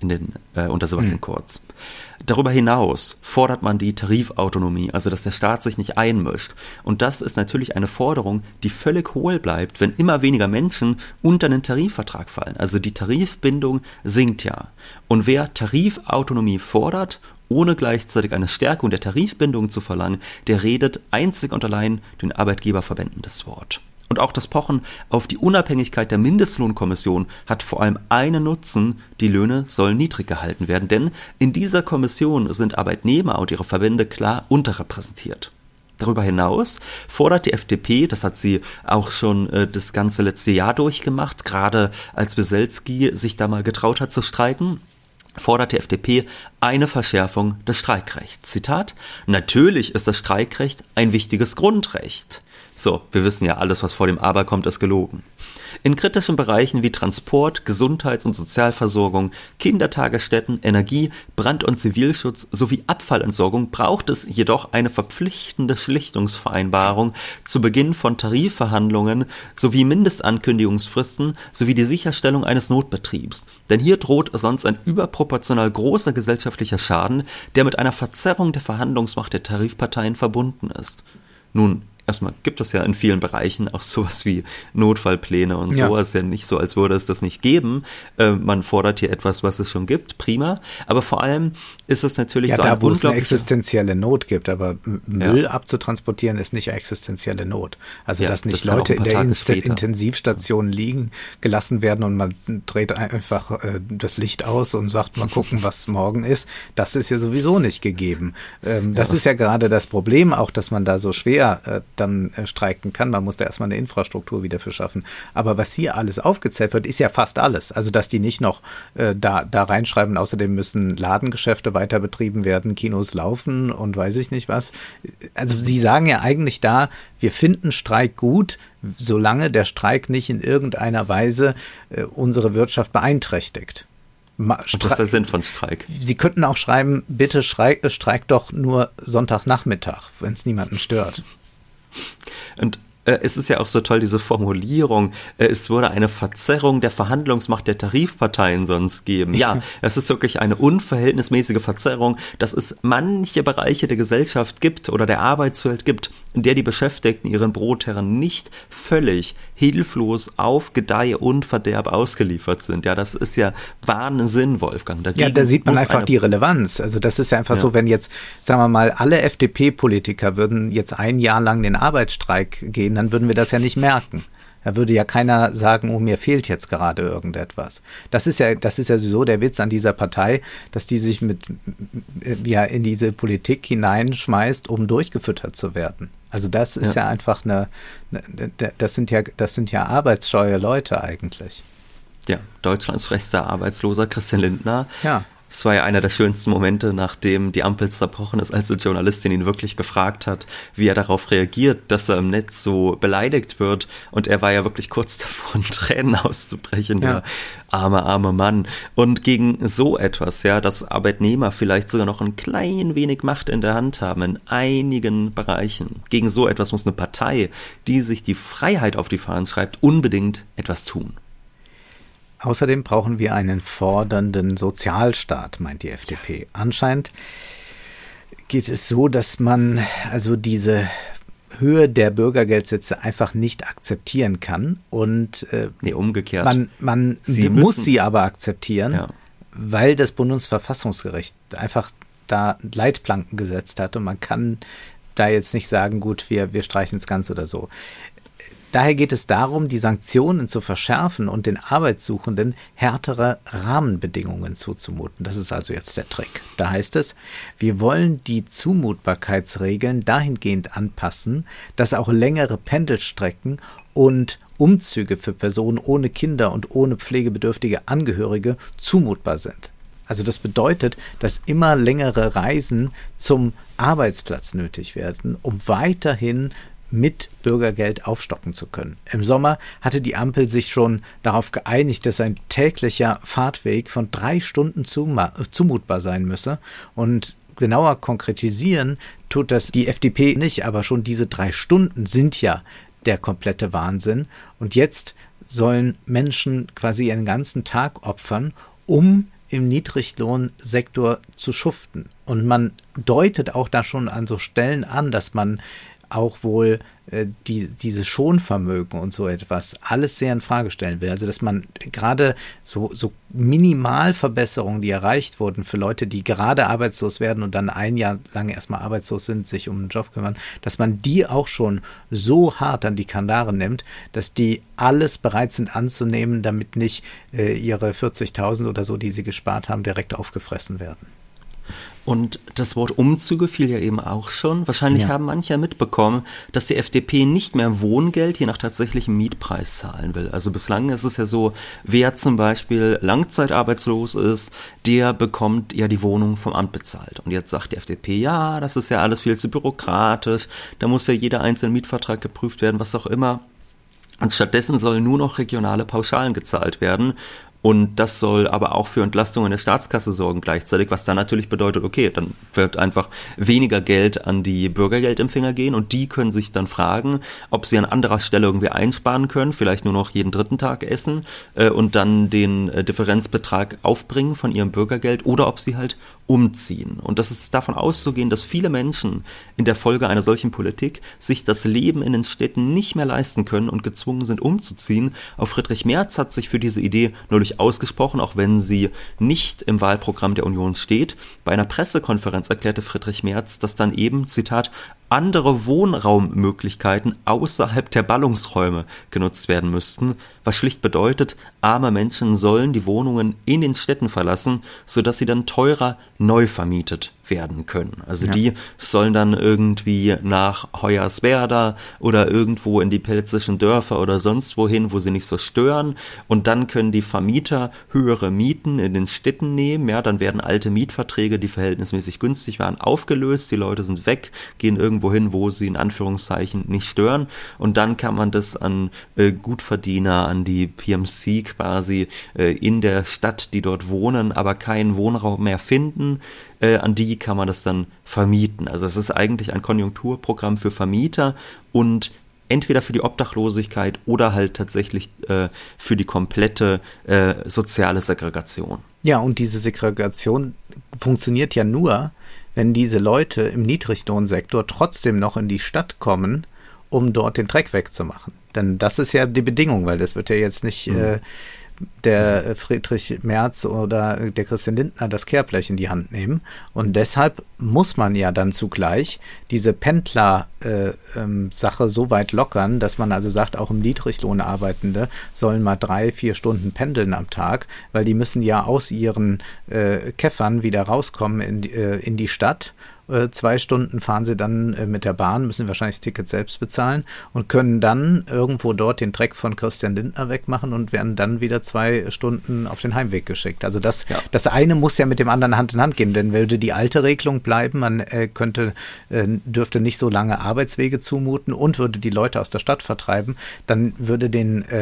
Unter Sebastian Kurz. Darüber hinaus fordert man die Tarifautonomie, also dass der Staat sich nicht einmischt. Und das ist natürlich eine Forderung, die völlig hohl bleibt, wenn immer weniger Menschen unter einen Tarifvertrag fallen. Also die Tarifbindung sinkt ja. Und wer Tarifautonomie fordert, ohne gleichzeitig eine Stärkung der Tarifbindung zu verlangen, der redet einzig und allein den Arbeitgeberverbänden das Wort. Und auch das Pochen auf die Unabhängigkeit der Mindestlohnkommission hat vor allem einen Nutzen: die Löhne sollen niedrig gehalten werden, denn in dieser Kommission sind Arbeitnehmer und ihre Verbände klar unterrepräsentiert. Darüber hinaus fordert die FDP, das hat sie auch schon das ganze letzte Jahr durchgemacht, gerade als Wieselski sich da mal getraut hat zu streiken, fordert die FDP eine Verschärfung des Streikrechts. Zitat: Natürlich ist das Streikrecht ein wichtiges Grundrecht. So, wir wissen ja, alles, was vor dem Aber kommt, ist gelogen. In kritischen Bereichen wie Transport, Gesundheits- und Sozialversorgung, Kindertagesstätten, Energie, Brand- und Zivilschutz sowie Abfallentsorgung braucht es jedoch eine verpflichtende Schlichtungsvereinbarung zu Beginn von Tarifverhandlungen sowie Mindestankündigungsfristen sowie die Sicherstellung eines Notbetriebs. Denn hier droht sonst ein überproportional großer gesellschaftlicher Schaden, der mit einer Verzerrung der Verhandlungsmacht der Tarifparteien verbunden ist. Nun, erstmal gibt es ja in vielen Bereichen auch sowas wie Notfallpläne und so. Es ist ja nicht so, als würde es das nicht geben. Man fordert hier etwas, was es schon gibt, prima. Aber vor allem ist es natürlich so
da, wo es eine existenzielle Not gibt. Aber Müll abzutransportieren ist nicht existenzielle Not. Also, dass nicht Leute in der Intensivstation liegen gelassen werden und man dreht einfach das Licht aus und sagt, mal gucken, was morgen ist. Das ist ja sowieso nicht gegeben. Das ist ja gerade das Problem auch, dass man da so schwer dann streiken kann. Man muss da erstmal eine Infrastruktur wieder für schaffen. Aber was hier alles aufgezählt wird, ist ja fast alles. Also, dass die nicht noch da reinschreiben, außerdem müssen Ladengeschäfte weiter betrieben werden, Kinos laufen und weiß ich nicht was. Also, sie sagen ja eigentlich da, wir finden Streik gut, solange der Streik nicht in irgendeiner Weise unsere Wirtschaft beeinträchtigt.
Und das ist der Sinn von Streik.
Sie könnten auch schreiben, bitte streikt doch nur Sonntagnachmittag, wenn es niemanden stört.
Und es ist ja auch so toll, diese Formulierung, es würde eine Verzerrung der Verhandlungsmacht der Tarifparteien sonst geben. Ja, es ist wirklich eine unverhältnismäßige Verzerrung, dass es manche Bereiche der Gesellschaft gibt oder der Arbeitswelt gibt, in der die Beschäftigten ihren Brotherren nicht völlig hilflos auf Gedeih und Verderb ausgeliefert sind. Ja, das ist ja Wahnsinn, Wolfgang.
Ja, da sieht man einfach die Relevanz. Also das ist ja einfach so, wenn jetzt, sagen wir mal, alle FDP-Politiker würden jetzt ein Jahr lang den Arbeitsstreik gehen, dann würden wir das ja nicht merken. Da würde ja keiner sagen, oh, mir fehlt jetzt gerade irgendetwas. Das ist ja sowieso der Witz an dieser Partei, dass die sich in diese Politik hineinschmeißt, um durchgefüttert zu werden. Also das ist ja einfach das sind ja arbeitsscheue Leute eigentlich.
Ja, Deutschlands frechster Arbeitsloser Christian Lindner.
Ja.
Es war ja einer der schönsten Momente, nachdem die Ampel zerbrochen ist, als die Journalistin ihn wirklich gefragt hat, wie er darauf reagiert, dass er im Netz so beleidigt wird. Und er war ja wirklich kurz davor, in Tränen auszubrechen, der arme Mann. Und gegen so etwas, ja, dass Arbeitnehmer vielleicht sogar noch ein klein wenig Macht in der Hand haben in einigen Bereichen. Gegen so etwas muss eine Partei, die sich die Freiheit auf die Fahnen schreibt, unbedingt etwas tun.
Außerdem brauchen wir einen fordernden Sozialstaat, meint die FDP. Anscheinend geht es so, dass man also diese Höhe der Bürgergeldsätze einfach nicht akzeptieren kann. Und
umgekehrt.
Man muss sie aber akzeptieren, weil das Bundesverfassungsgericht einfach da Leitplanken gesetzt hat und man kann da jetzt nicht sagen, gut, wir streichen es ganz oder so. Daher geht es darum, die Sanktionen zu verschärfen und den Arbeitssuchenden härtere Rahmenbedingungen zuzumuten. Das ist also jetzt der Trick. Da heißt es, wir wollen die Zumutbarkeitsregeln dahingehend anpassen, dass auch längere Pendelstrecken und Umzüge für Personen ohne Kinder und ohne pflegebedürftige Angehörige zumutbar sind. Also das bedeutet, dass immer längere Reisen zum Arbeitsplatz nötig werden, um weiterhin mit Bürgergeld aufstocken zu können. Im Sommer hatte die Ampel sich schon darauf geeinigt, dass ein täglicher Fahrtweg von 3 Stunden zumutbar sein müsse. Und genauer konkretisieren tut das die FDP nicht, aber schon diese 3 Stunden sind ja der komplette Wahnsinn. Und jetzt sollen Menschen quasi ihren ganzen Tag opfern, um im Niedriglohnsektor zu schuften. Und man deutet auch da schon an so Stellen an, dass man auch wohl dieses Schonvermögen und so etwas alles sehr in Frage stellen will. Also dass man gerade so Minimalverbesserungen, die erreicht wurden für Leute, die gerade arbeitslos werden und dann ein Jahr lang erstmal arbeitslos sind, sich um einen Job kümmern, dass man die auch schon so hart an die Kandare nimmt, dass die alles bereit sind anzunehmen, damit nicht ihre 40.000 oder so, die sie gespart haben, direkt aufgefressen werden.
Und das Wort Umzüge fiel ja eben auch schon. Wahrscheinlich haben manche mitbekommen, dass die FDP nicht mehr Wohngeld je nach tatsächlichem Mietpreis zahlen will. Also bislang ist es ja so, wer zum Beispiel langzeitarbeitslos ist, der bekommt ja die Wohnung vom Amt bezahlt. Und jetzt sagt die FDP, ja, das ist ja alles viel zu bürokratisch, da muss ja jeder einzelne Mietvertrag geprüft werden, was auch immer. Und stattdessen sollen nur noch regionale Pauschalen gezahlt werden. Und das soll aber auch für Entlastungen der Staatskasse sorgen gleichzeitig, was dann natürlich bedeutet, okay, dann wird einfach weniger Geld an die Bürgergeldempfänger gehen und die können sich dann fragen, ob sie an anderer Stelle irgendwie einsparen können, vielleicht nur noch jeden 3. Tag essen und dann den Differenzbetrag aufbringen von ihrem Bürgergeld oder ob sie halt umziehen. Und das ist davon auszugehen, dass viele Menschen in der Folge einer solchen Politik sich das Leben in den Städten nicht mehr leisten können und gezwungen sind umzuziehen. Auch Friedrich Merz hat sich für diese Idee neulich ausgesprochen, auch wenn sie nicht im Wahlprogramm der Union steht. Bei einer Pressekonferenz erklärte Friedrich Merz, dass dann eben, Zitat, andere Wohnraummöglichkeiten außerhalb der Ballungsräume genutzt werden müssten, was schlicht bedeutet, arme Menschen sollen die Wohnungen in den Städten verlassen, sodass sie dann teurer neu vermietet werden können. Also die sollen dann irgendwie nach Hoyerswerda oder irgendwo in die pelzischen Dörfer oder sonst wohin, wo sie nicht so stören, und dann können die Vermieter höhere Mieten in den Städten nehmen, dann werden alte Mietverträge, die verhältnismäßig günstig waren, aufgelöst, die Leute sind weg, gehen irgendwo hin, wo sie in Anführungszeichen nicht stören, und dann kann man das an Gutverdiener, an die PMC quasi in der Stadt, die dort wohnen, aber keinen Wohnraum mehr finden, an die kann man das dann vermieten. Also es ist eigentlich ein Konjunkturprogramm für Vermieter und entweder für die Obdachlosigkeit oder halt tatsächlich für die komplette soziale Segregation.
Ja, und diese Segregation funktioniert ja nur, wenn diese Leute im Niedriglohnsektor trotzdem noch in die Stadt kommen, um dort den Dreck wegzumachen. Denn das ist ja die Bedingung, weil das wird ja jetzt nicht der Friedrich Merz oder der Christian Lindner das Kehrblech in die Hand nehmen. Und deshalb muss man ja dann zugleich diese Pendler-Sache so weit lockern, dass man also sagt, auch im Niedriglohn Arbeitende sollen mal 3-4 Stunden pendeln am Tag, weil die müssen ja aus ihren Käffern wieder rauskommen in die Stadt. 2 Stunden fahren sie dann mit der Bahn, müssen wahrscheinlich das Ticket selbst bezahlen und können dann irgendwo dort den Dreck von Christian Lindner wegmachen und werden dann wieder 2 Stunden auf den Heimweg geschickt. Also das eine muss ja mit dem anderen Hand in Hand gehen, denn würde die alte Regelung bleiben, man dürfte nicht so lange Arbeitswege zumuten und würde die Leute aus der Stadt vertreiben, dann würde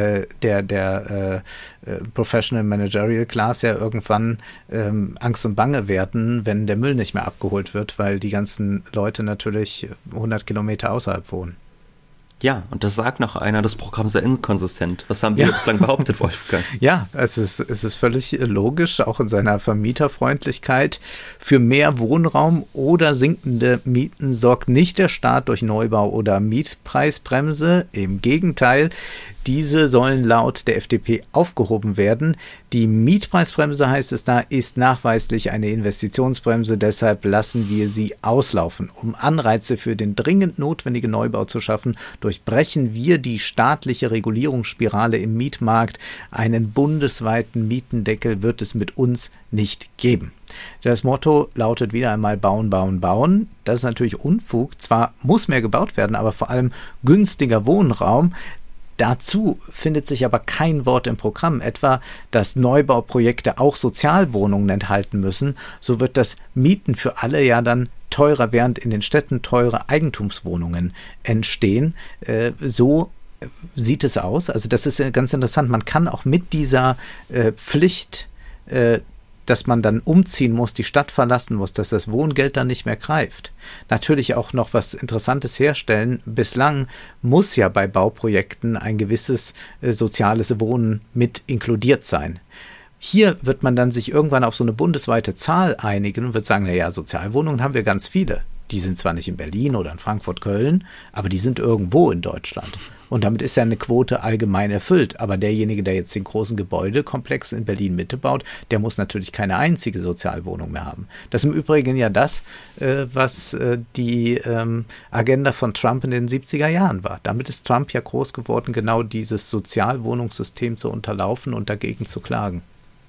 der Professional Managerial Class ja irgendwann Angst und Bange werden, wenn der Müll nicht mehr abgeholt wird, weil die ganzen Leute natürlich 100 Kilometer außerhalb wohnen.
Ja, und das sagt noch einer, das Programm sei inkonsistent. Was haben wir bislang behauptet, Wolfgang?
Ja, es ist völlig logisch, auch in seiner Vermieterfreundlichkeit. Für mehr Wohnraum oder sinkende Mieten sorgt nicht der Staat durch Neubau oder Mietpreisbremse. Im Gegenteil, diese sollen laut der FDP aufgehoben werden. Die Mietpreisbremse, heißt es da, ist nachweislich eine Investitionsbremse, deshalb lassen wir sie auslaufen. Um Anreize für den dringend notwendigen Neubau zu schaffen, durchbrechen wir die staatliche Regulierungsspirale im Mietmarkt. Einen bundesweiten Mietendeckel wird es mit uns nicht geben. Das Motto lautet wieder einmal bauen, bauen, bauen. Das ist natürlich Unfug. Zwar muss mehr gebaut werden, aber vor allem günstiger Wohnraum. Dazu findet sich aber kein Wort im Programm, etwa, dass Neubauprojekte auch Sozialwohnungen enthalten müssen. So wird das Mieten für alle ja dann teurer, während in den Städten teure Eigentumswohnungen entstehen. So sieht es aus. Also das ist ganz interessant. Man kann auch mit dieser Pflicht, dass man dann umziehen muss, die Stadt verlassen muss, dass das Wohngeld dann nicht mehr greift. Natürlich auch noch was Interessantes herstellen. Bislang muss ja bei Bauprojekten ein gewisses soziales Wohnen mit inkludiert sein. Hier wird man dann sich irgendwann auf so eine bundesweite Zahl einigen und wird sagen, naja, Sozialwohnungen haben wir ganz viele. Die sind zwar nicht in Berlin oder in Frankfurt, Köln, aber die sind irgendwo in Deutschland. Und damit ist ja eine Quote allgemein erfüllt. Aber derjenige, der jetzt den großen Gebäudekomplex in Berlin-Mitte baut, der muss natürlich keine einzige Sozialwohnung mehr haben. Das ist im Übrigen ja das, was die Agenda von Trump in den 70er Jahren war. Damit ist Trump ja groß geworden, genau dieses Sozialwohnungssystem zu unterlaufen und dagegen zu klagen.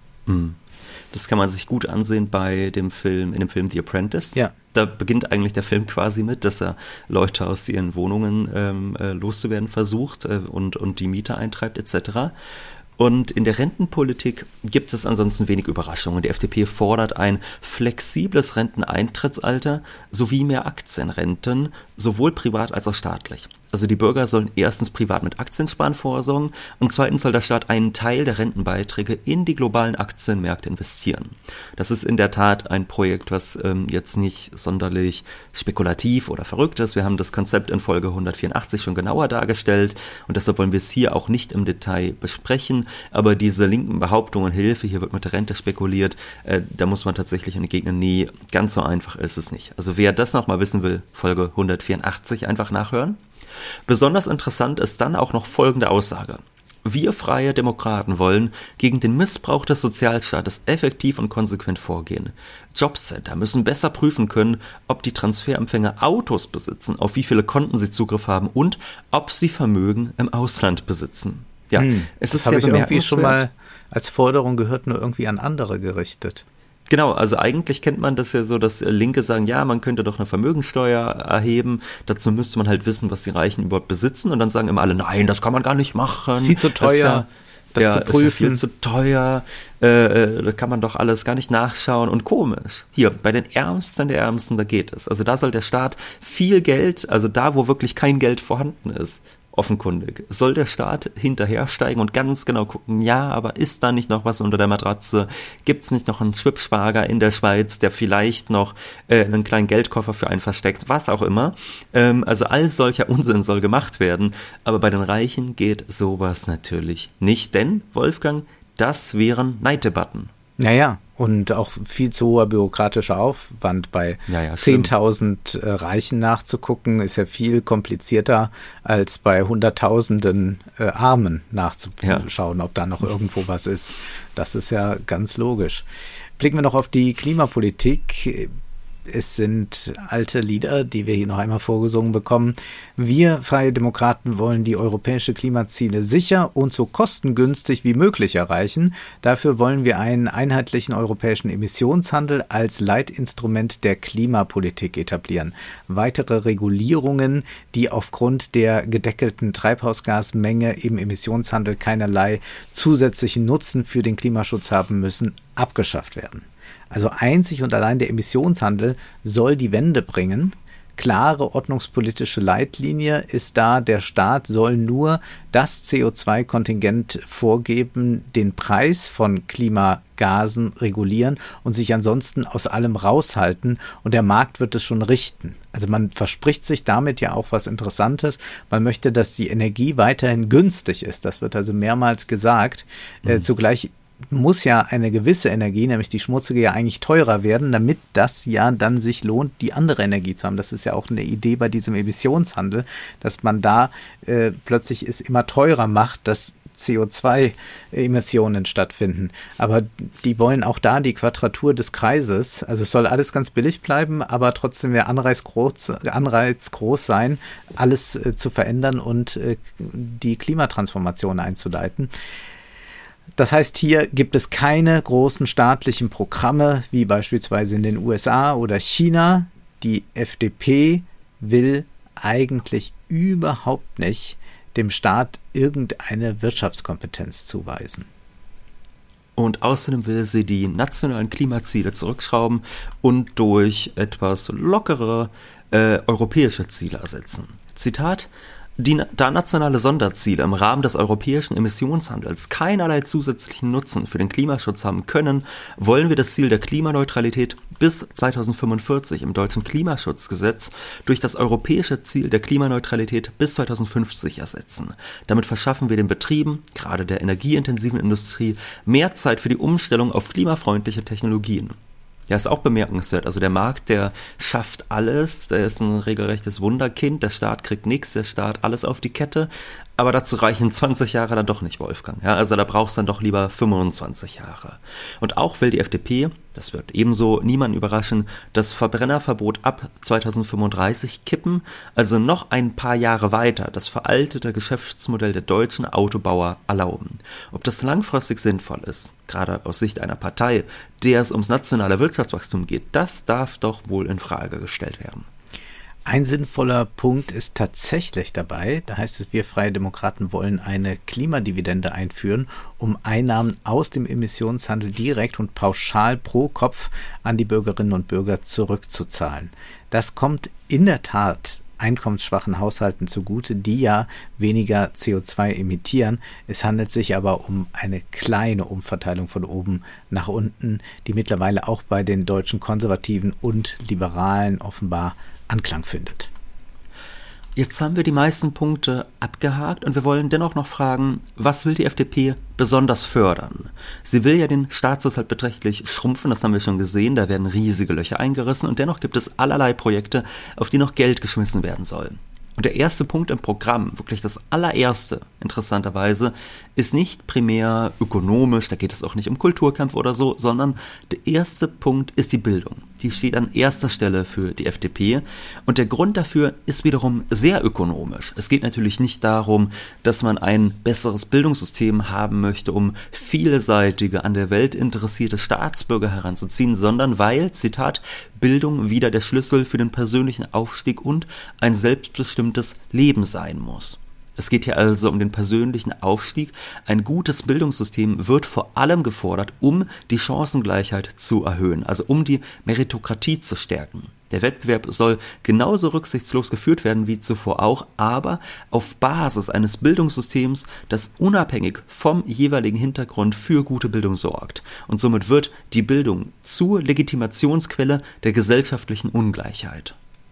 Das kann man sich gut ansehen in dem Film The Apprentice.
Ja.
Da beginnt eigentlich der Film quasi mit, dass er Leute aus ihren Wohnungen loszuwerden versucht und die Miete eintreibt etc. Und in der Rentenpolitik gibt es ansonsten wenig Überraschungen. Die FDP fordert ein flexibles Renteneintrittsalter sowie mehr Aktienrenten, sowohl privat als auch staatlich. Also die Bürger sollen erstens privat mit Aktiensparen vorsorgen und zweitens soll der Staat einen Teil der Rentenbeiträge in die globalen Aktienmärkte investieren. Das ist in der Tat ein Projekt, was jetzt nicht sonderlich spekulativ oder verrückt ist. Wir haben das Konzept in Folge 184 schon genauer dargestellt und deshalb wollen wir es hier auch nicht im Detail besprechen. Aber diese linken Behauptungen, Hilfe, hier wird mit der Rente spekuliert, da muss man tatsächlich entgegnen, nee, ganz so einfach ist es nicht. Also wer das nochmal wissen will, Folge 184 einfach nachhören. Besonders interessant ist dann auch noch folgende Aussage. Wir Freie Demokraten wollen gegen den Missbrauch des Sozialstaates effektiv und konsequent vorgehen. Jobcenter müssen besser prüfen können, ob die Transferempfänger Autos besitzen, auf wie viele Konten sie Zugriff haben und ob sie Vermögen im Ausland besitzen. Ja, es ist
das habe
sehr
ich irgendwie schon mal als Forderung gehört, nur irgendwie an andere gerichtet.
Genau, also eigentlich kennt man das ja so, dass Linke sagen, ja, man könnte doch eine Vermögenssteuer erheben, dazu müsste man halt wissen, was die Reichen überhaupt besitzen und dann sagen immer alle, nein, das kann man gar nicht machen.
Viel zu teuer,
das zu prüfen. Ist ja viel zu teuer, da kann man doch alles gar nicht nachschauen und komisch. Hier, bei den Ärmsten der Ärmsten, da geht es. Also da soll der Staat viel Geld, also da, wo wirklich kein Geld vorhanden ist, offenkundig, soll der Staat hinterhersteigen und ganz genau gucken, ja, aber ist da nicht noch was unter der Matratze? Gibt's nicht noch einen Schwibschwager in der Schweiz, der vielleicht noch einen kleinen Geldkoffer für einen versteckt? Was auch immer. Also all solcher Unsinn soll gemacht werden, aber bei den Reichen geht sowas natürlich nicht, denn, Wolfgang, das wären Neiddebatten.
Naja, und auch viel zu hoher bürokratischer Aufwand bei 10.000 Reichen nachzugucken, ist ja viel komplizierter als bei Hunderttausenden Armen nachzuschauen, ob da noch irgendwo was ist. Das ist ja ganz logisch. Blicken wir noch auf die Klimapolitik. Es sind alte Lieder, die wir hier noch einmal vorgesungen bekommen. Wir, Freie Demokraten, wollen die europäischen Klimaziele sicher und so kostengünstig wie möglich erreichen. Dafür wollen wir einen einheitlichen europäischen Emissionshandel als Leitinstrument der Klimapolitik etablieren. Weitere Regulierungen, die aufgrund der gedeckelten Treibhausgasmenge im Emissionshandel keinerlei zusätzlichen Nutzen für den Klimaschutz haben müssen, abgeschafft werden. Also einzig und allein der Emissionshandel soll die Wende bringen. Klare ordnungspolitische Leitlinie ist da, der Staat soll nur das CO2-Kontingent vorgeben, den Preis von Klimagasen regulieren und sich ansonsten aus allem raushalten und der Markt wird es schon richten. Also man verspricht sich damit ja auch was Interessantes. Man möchte, dass die Energie weiterhin günstig ist. Das wird also mehrmals gesagt. Zugleich muss ja eine gewisse Energie, nämlich die schmutzige, ja eigentlich teurer werden, damit das ja dann sich lohnt, die andere Energie zu haben. Das ist ja auch eine Idee bei diesem Emissionshandel, dass man da plötzlich es immer teurer macht, dass CO2-Emissionen stattfinden. Aber die wollen auch da die Quadratur des Kreises. Also es soll alles ganz billig bleiben, aber trotzdem der Anreiz groß sein, alles zu verändern und die Klimatransformation einzuleiten. Das heißt, hier gibt es keine großen staatlichen Programme, wie beispielsweise in den USA oder China. Die FDP will eigentlich überhaupt nicht dem Staat irgendeine Wirtschaftskompetenz zuweisen.
Und außerdem will sie die nationalen Klimaziele zurückschrauben und durch etwas lockere europäische Ziele ersetzen. Zitat: Da nationale Sonderziele im Rahmen des europäischen Emissionshandels keinerlei zusätzlichen Nutzen für den Klimaschutz haben können, wollen wir das Ziel der Klimaneutralität bis 2045 im deutschen Klimaschutzgesetz durch das europäische Ziel der Klimaneutralität bis 2050 ersetzen. Damit verschaffen wir den Betrieben, gerade der energieintensiven Industrie, mehr Zeit für die Umstellung auf klimafreundliche Technologien. Ja, ist auch bemerkenswert. Also der Markt, der schafft alles, der ist ein regelrechtes Wunderkind, der Staat kriegt nichts, der Staat alles auf die Kette, aber dazu reichen 20 Jahre dann doch nicht, Wolfgang. Ja, also da brauchst du dann doch lieber 25 Jahre. Und auch will die FDP, das wird ebenso niemanden überraschen, das Verbrennerverbot ab 2035 kippen, also noch ein paar Jahre weiter das veraltete Geschäftsmodell der deutschen Autobauer erlauben. Ob das langfristig sinnvoll ist, gerade aus Sicht einer Partei, der es ums nationale Wirtschaftswachstum geht, das darf doch wohl in Frage gestellt werden.
Ein sinnvoller Punkt ist tatsächlich dabei, da heißt es, wir Freie Demokraten wollen eine Klimadividende einführen, um Einnahmen aus dem Emissionshandel direkt und pauschal pro Kopf an die Bürgerinnen und Bürger zurückzuzahlen. Das kommt in der Tat einkommensschwachen Haushalten zugute, die ja weniger CO2 emittieren. Es handelt sich aber um eine kleine Umverteilung von oben nach unten, die mittlerweile auch bei den deutschen Konservativen und Liberalen offenbar Anklang findet.
Jetzt haben wir die meisten Punkte abgehakt und wir wollen dennoch noch fragen, was will die FDP besonders fördern? Sie will ja den Staatshaushalt beträchtlich schrumpfen, das haben wir schon gesehen, da werden riesige Löcher eingerissen und dennoch gibt es allerlei Projekte, auf die noch Geld geschmissen werden soll. Und der erste Punkt im Programm, wirklich das allererste, interessanterweise, ist nicht primär ökonomisch, da geht es auch nicht um Kulturkampf oder so, sondern der erste Punkt ist die Bildung. die steht an erster Stelle für die FDP. Und der Grund dafür ist wiederum sehr ökonomisch. Es geht natürlich nicht darum, dass man ein besseres Bildungssystem haben möchte, um vielseitige, an der Welt interessierte Staatsbürger heranzuziehen, sondern weil, Zitat, Bildung wieder der Schlüssel für den persönlichen Aufstieg und ein selbstbestimmtes Leben sein muss. Es geht hier also um den persönlichen Aufstieg. Ein gutes Bildungssystem wird vor allem gefordert, um die Chancengleichheit zu erhöhen, also um die Meritokratie zu stärken. Der Wettbewerb soll genauso rücksichtslos geführt werden wie zuvor auch, aber auf Basis eines Bildungssystems, das unabhängig vom jeweiligen Hintergrund für gute Bildung sorgt. Und somit wird die Bildung zur Legitimationsquelle der gesellschaftlichen Ungleichheit.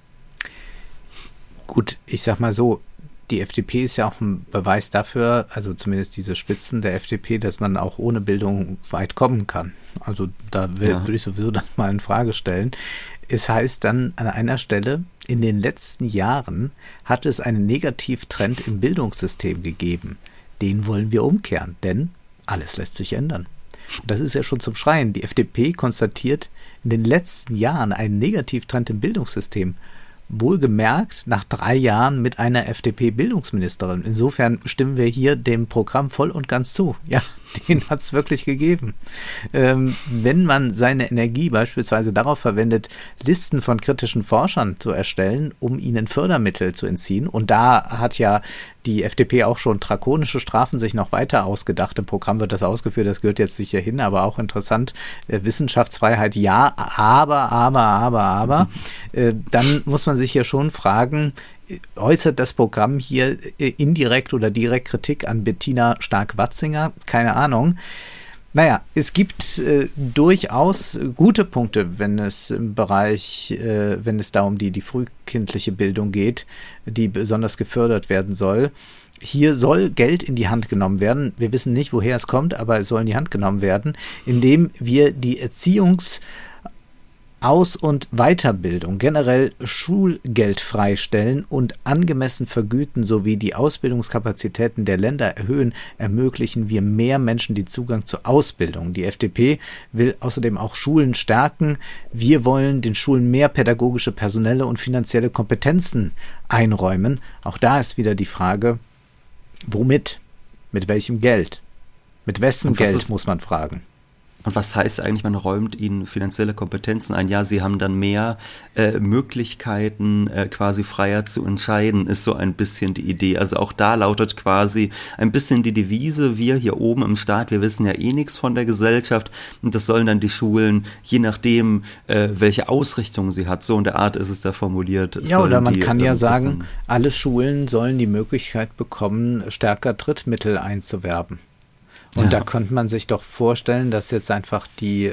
Gut, ich sag mal so, die FDP ist ja auch ein Beweis dafür, also zumindest diese Spitzen der FDP, dass man auch ohne Bildung weit kommen kann. Also da würde ich sowieso das mal in Frage stellen. Es heißt dann an einer Stelle, in den letzten Jahren hat es einen Negativtrend im Bildungssystem gegeben. Den wollen wir umkehren, denn alles lässt sich ändern. Das ist ja schon zum Schreien. Die FDP konstatiert in den letzten Jahren einen Negativtrend im Bildungssystem. Wohlgemerkt nach 3 Jahren mit einer FDP-Bildungsministerin. Insofern stimmen wir hier dem Programm voll und ganz zu. Ja, den hat es wirklich gegeben. Wenn man seine Energie beispielsweise darauf verwendet, Listen von kritischen Forschern zu erstellen, um ihnen Fördermittel zu entziehen, und da hat ja die FDP auch schon drakonische Strafen sich noch weiter ausgedacht. Im Programm wird das ausgeführt, das gehört jetzt sicher hin, aber auch interessant. Wissenschaftsfreiheit, ja, aber. Dann muss man sich ja schon fragen, äußert das Programm hier indirekt oder direkt Kritik an Bettina Stark-Watzinger? Keine Ahnung. Naja, es gibt durchaus gute Punkte, wenn es im Bereich, wenn es da um die frühkindliche Bildung geht, die besonders gefördert werden soll. Hier soll Geld in die Hand genommen werden. Wir wissen nicht, woher es kommt, aber es soll in die Hand genommen werden, indem wir die Aus- und Weiterbildung, generell Schulgeld freistellen und angemessen vergüten sowie die Ausbildungskapazitäten der Länder erhöhen, ermöglichen wir mehr Menschen den Zugang zur Ausbildung. Die FDP will außerdem auch Schulen stärken. Wir wollen den Schulen mehr pädagogische, personelle und finanzielle Kompetenzen einräumen. Auch da ist wieder die Frage, womit? Mit welchem Geld? Mit wessen Geld, muss man fragen.
Und was heißt eigentlich, man räumt ihnen finanzielle Kompetenzen ein? Ja, sie haben dann mehr Möglichkeiten, quasi freier zu entscheiden, ist so ein bisschen die Idee. Also auch da lautet quasi ein bisschen die Devise, wir hier oben im Staat, wir wissen ja eh nichts von der Gesellschaft und das sollen dann die Schulen, je nachdem, welche Ausrichtung sie hat, so in der Art ist es da formuliert.
Ja, oder man kann ja sagen, alle Schulen sollen die Möglichkeit bekommen, stärker Drittmittel einzuwerben. Und da könnte man sich doch vorstellen, dass jetzt einfach die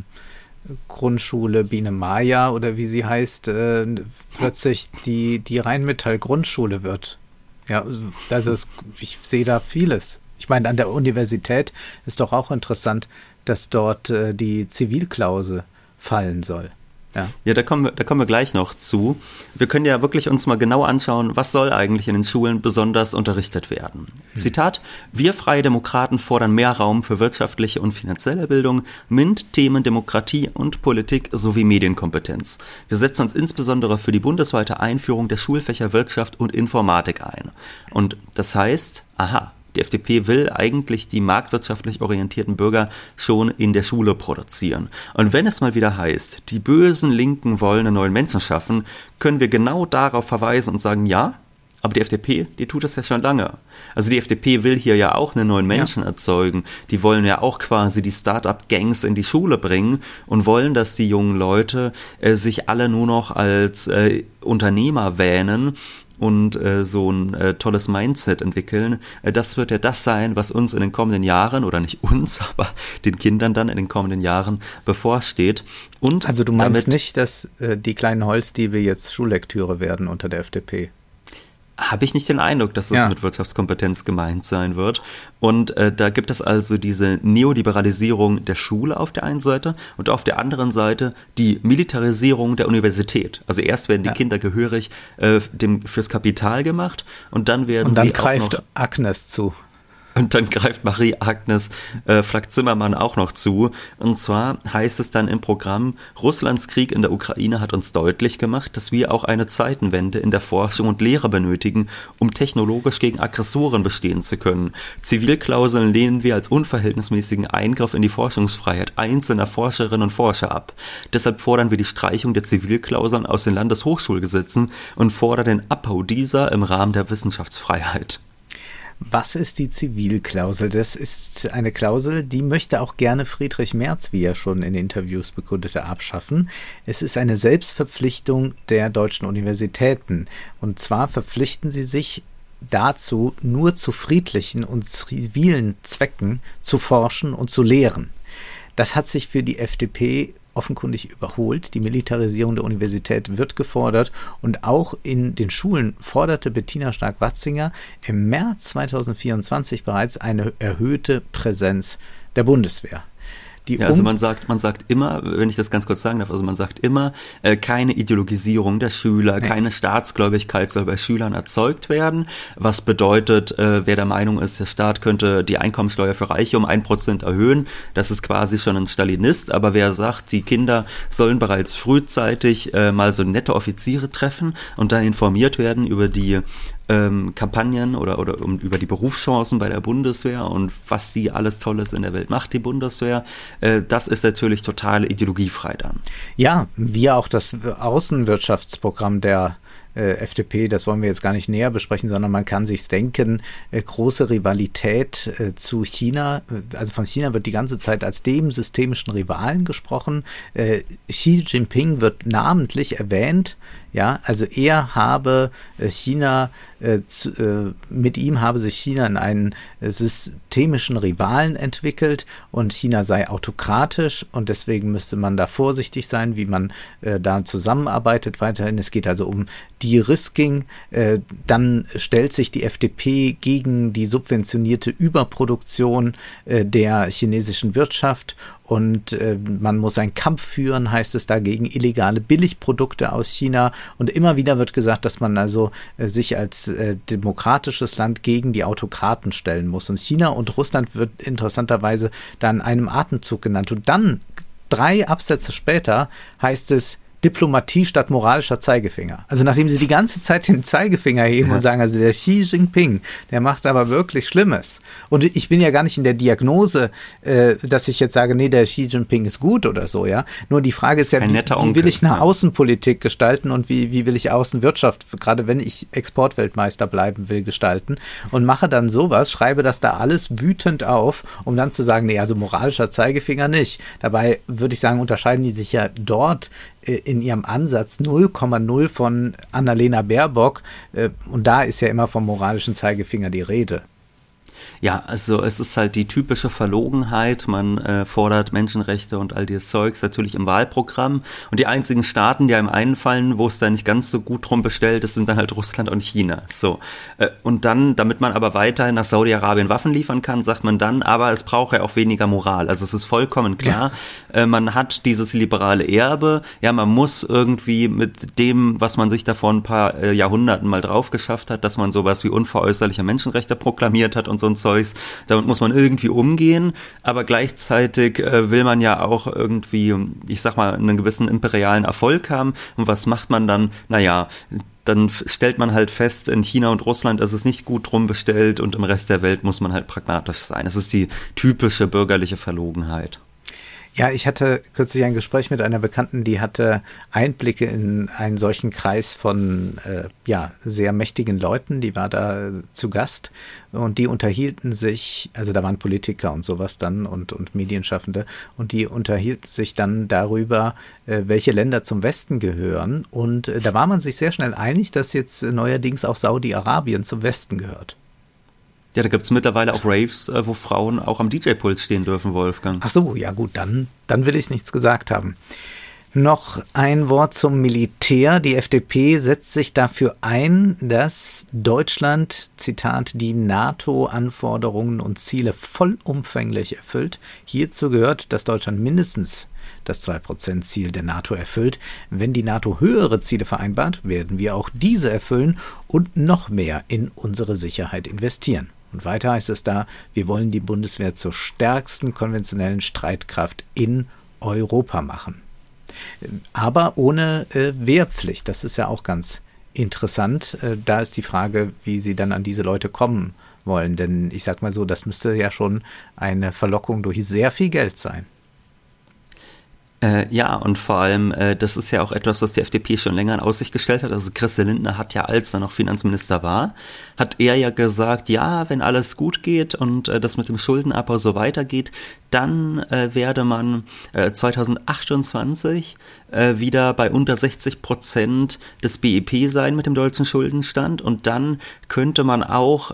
Grundschule Biene Maya oder wie sie heißt, plötzlich die Rheinmetall-Grundschule wird. Ja, also ich sehe da vieles. Ich meine, an der Universität ist doch auch interessant, dass dort die Zivilklausel fallen soll.
Ja, da kommen wir gleich noch zu. Wir können ja wirklich uns mal genau anschauen, was soll eigentlich in den Schulen besonders unterrichtet werden. Zitat: Wir Freie Demokraten fordern mehr Raum für wirtschaftliche und finanzielle Bildung mit Themen Demokratie und Politik sowie Medienkompetenz. Wir setzen uns insbesondere für die bundesweite Einführung der Schulfächer Wirtschaft und Informatik ein. Und das heißt, die FDP will eigentlich die marktwirtschaftlich orientierten Bürger schon in der Schule produzieren. Und wenn es mal wieder heißt, die bösen Linken wollen einen neuen Menschen schaffen, können wir genau darauf verweisen und sagen, ja, aber die FDP, die tut das ja schon lange. Also die FDP will hier ja auch einen neuen Menschen erzeugen. Die wollen ja auch quasi die Start-up-Gangs in die Schule bringen und wollen, dass die jungen Leute sich alle nur noch als Unternehmer wähnen und so ein tolles Mindset entwickeln. Das wird ja das sein, was uns in den kommenden Jahren, oder nicht uns, aber den Kindern dann in den kommenden Jahren bevorsteht. Und
also du meinst nicht, dass die kleinen Holzdiebe jetzt Schullektüre werden unter der FDP?
Habe ich nicht den Eindruck, dass das mit Wirtschaftskompetenz gemeint sein wird. Und da gibt es also diese Neoliberalisierung der Schule auf der einen Seite und auf der anderen Seite die Militarisierung der Universität. Also erst werden die Kinder gehörig fürs Kapital gemacht und dann werden sie auch noch...
Und dann greift Agnes zu.
Und dann greift Marie-Agnes Flak-Zimmermann auch noch zu. Und zwar heißt es dann im Programm, Russlands Krieg in der Ukraine hat uns deutlich gemacht, dass wir auch eine Zeitenwende in der Forschung und Lehre benötigen, um technologisch gegen Aggressoren bestehen zu können. Zivilklauseln lehnen wir als unverhältnismäßigen Eingriff in die Forschungsfreiheit einzelner Forscherinnen und Forscher ab. Deshalb fordern wir die Streichung der Zivilklauseln aus den Landeshochschulgesetzen und fordern den Abbau dieser im Rahmen der Wissenschaftsfreiheit.
Was ist die Zivilklausel? Das ist eine Klausel, die möchte auch gerne Friedrich Merz, wie er schon in Interviews bekundete, abschaffen. Es ist eine Selbstverpflichtung der deutschen Universitäten. Und zwar verpflichten sie sich dazu, nur zu friedlichen und zivilen Zwecken zu forschen und zu lehren. Das hat sich für die FDP offenkundig überholt. Die Militarisierung der Universität wird gefordert und auch in den Schulen forderte Bettina Stark-Watzinger im März 2024 bereits eine erhöhte Präsenz der Bundeswehr.
Also man sagt immer, wenn ich das ganz kurz sagen darf, also man sagt immer, keine Ideologisierung der Schüler, keine Staatsgläubigkeit soll bei Schülern erzeugt werden, was bedeutet, wer der Meinung ist, der Staat könnte die Einkommensteuer für Reiche um 1% erhöhen, das ist quasi schon ein Stalinist, aber wer sagt, die Kinder sollen bereits frühzeitig mal so nette Offiziere treffen und da informiert werden über die Kampagnen oder über die Berufschancen bei der Bundeswehr und was die alles Tolles in der Welt macht, die Bundeswehr, das ist natürlich total ideologiefrei dann.
Ja, wie auch das Außenwirtschaftsprogramm der FDP, das wollen wir jetzt gar nicht näher besprechen, sondern man kann sich's denken, große Rivalität zu China, also von China wird die ganze Zeit als dem systemischen Rivalen gesprochen. Xi Jinping wird namentlich erwähnt, ja, also er habe China, mit ihm habe sich China in einen systemischen Rivalen entwickelt und China sei autokratisch und deswegen müsste man da vorsichtig sein, wie man da zusammenarbeitet weiterhin. Es geht also um De-Risking, dann stellt sich die FDP gegen die subventionierte Überproduktion der chinesischen Wirtschaft und man muss einen Kampf führen, heißt es da, gegen illegale Billigprodukte aus China und immer wieder wird gesagt, dass man also sich als demokratisches Land gegen die Autokraten stellen muss und China und Russland wird interessanterweise da in einem Atemzug genannt und dann 3 Absätze später heißt es Diplomatie statt moralischer Zeigefinger. Also nachdem sie die ganze Zeit den Zeigefinger heben und sagen, also der Xi Jinping, der macht aber wirklich Schlimmes. Und ich bin ja gar nicht in der Diagnose, dass ich jetzt sage, nee, der Xi Jinping ist gut oder so, ja. Nur die Frage ist ja, wie will ich eine Außenpolitik gestalten und wie will ich Außenwirtschaft, gerade wenn ich Exportweltmeister bleiben will, gestalten und mache dann sowas, schreibe das da alles wütend auf, um dann zu sagen, nee, also moralischer Zeigefinger nicht. Dabei würde ich sagen, unterscheiden die sich ja dort in ihrem Ansatz 0,0 von Annalena Baerbock und da ist ja immer vom moralischen Zeigefinger die Rede.
Ja, also es ist halt die typische Verlogenheit, man fordert Menschenrechte und all dieses Zeugs natürlich im Wahlprogramm und die einzigen Staaten, die einem einfallen, wo es da nicht ganz so gut drum bestellt ist, sind dann halt Russland und China. So. Und dann, damit man aber weiterhin nach Saudi-Arabien Waffen liefern kann, sagt man dann, aber es braucht ja auch weniger Moral. Also es ist vollkommen klar, man hat dieses liberale Erbe, ja, man muss irgendwie mit dem, was man sich da vor ein paar Jahrhunderten mal drauf geschafft hat, dass man sowas wie unveräußerliche Menschenrechte proklamiert hat und so ein Zeug, damit muss man irgendwie umgehen, aber gleichzeitig will man ja auch irgendwie, ich sag mal, einen gewissen imperialen Erfolg haben. Und was macht man dann? Naja, dann stellt man halt fest, in China und Russland ist es nicht gut drum bestellt und im Rest der Welt muss man halt pragmatisch sein. Es ist die typische bürgerliche Verlogenheit.
Ja, ich hatte kürzlich ein Gespräch mit einer Bekannten, die hatte Einblicke in einen solchen Kreis von sehr mächtigen Leuten, die war da zu Gast und die unterhielten sich, also da waren Politiker und sowas dann und Medienschaffende und die unterhielten sich dann darüber, welche Länder zum Westen gehören und da war man sich sehr schnell einig, dass jetzt neuerdings auch Saudi-Arabien zum Westen gehört.
Ja, da gibt's mittlerweile auch Raves, wo Frauen auch am DJ-Pult stehen dürfen, Wolfgang.
Ach so, ja gut, dann will ich nichts gesagt haben. Noch ein Wort zum Militär. Die FDP setzt sich dafür ein, dass Deutschland, Zitat, die NATO-Anforderungen und Ziele vollumfänglich erfüllt. Hierzu gehört, dass Deutschland mindestens das 2%-Ziel der NATO erfüllt. Wenn die NATO höhere Ziele vereinbart, werden wir auch diese erfüllen und noch mehr in unsere Sicherheit investieren. Und weiter heißt es da, wir wollen die Bundeswehr zur stärksten konventionellen Streitkraft in Europa machen. Aber ohne Wehrpflicht. Das ist ja auch ganz interessant. Da ist die Frage, wie sie dann an diese Leute kommen wollen. Denn ich sag mal so, das müsste ja schon eine Verlockung durch sehr viel Geld sein.
Ja, und vor allem, das ist ja auch etwas, was die FDP schon länger in Aussicht gestellt hat. Also Christian Lindner hat ja, als er noch Finanzminister war, hat er ja gesagt, ja, wenn alles gut geht und das mit dem Schuldenabbau so weitergeht, dann werde man 2028 wieder bei unter 60% des BIP sein mit dem deutschen Schuldenstand, und dann könnte man auch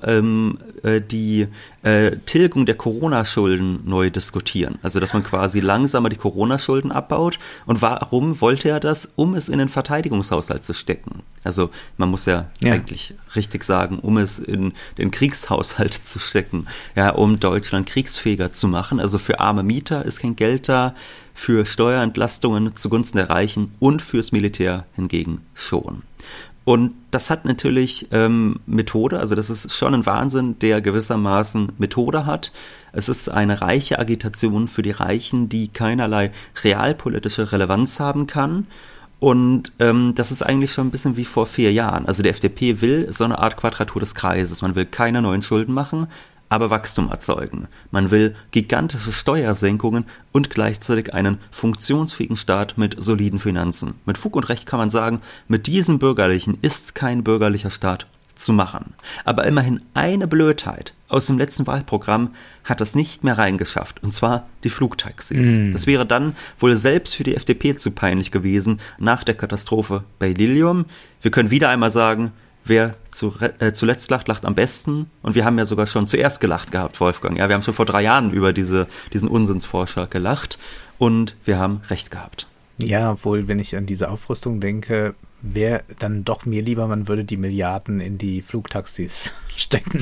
die Tilgung der Corona-Schulden neu diskutieren. Also dass man quasi langsamer die Corona-Schulden abbaut. Und warum wollte er das? Um es in den Verteidigungshaushalt zu stecken. Also man muss ja eigentlich richtig sagen, um es in den Kriegshaushalt zu stecken, ja, um Deutschland kriegsfähiger zu machen. Also für arme Mieter ist kein Geld da, für Steuerentlastungen zugunsten der Reichen und fürs Militär hingegen schon. Und das hat natürlich Methode, also das ist schon ein Wahnsinn, der gewissermaßen Methode hat. Es ist eine reiche Agitation für die Reichen, die keinerlei realpolitische Relevanz haben kann. Und das ist eigentlich schon ein bisschen wie vor 4 Jahren. Also die FDP will so eine Art Quadratur des Kreises. Man will keine neuen Schulden machen, aber Wachstum erzeugen. Man will gigantische Steuersenkungen und gleichzeitig einen funktionsfähigen Staat mit soliden Finanzen. Mit Fug und Recht kann man sagen, mit diesem Bürgerlichen ist kein bürgerlicher Staat zu machen. Aber immerhin eine Blödheit aus dem letzten Wahlprogramm hat das nicht mehr reingeschafft, und zwar die Flugtaxis. Das wäre dann wohl selbst für die FDP zu peinlich gewesen nach der Katastrophe bei Lilium. Wir können wieder einmal sagen, wer zuletzt lacht, lacht am besten. Und wir haben ja sogar schon zuerst gelacht gehabt, Wolfgang. Ja, wir haben schon vor 3 Jahren über diesen Unsinnsvorschlag gelacht und wir haben recht gehabt.
Ja, obwohl, wenn ich an diese Aufrüstung denke, wäre dann doch mir lieber, man würde die Milliarden in die Flugtaxis stecken.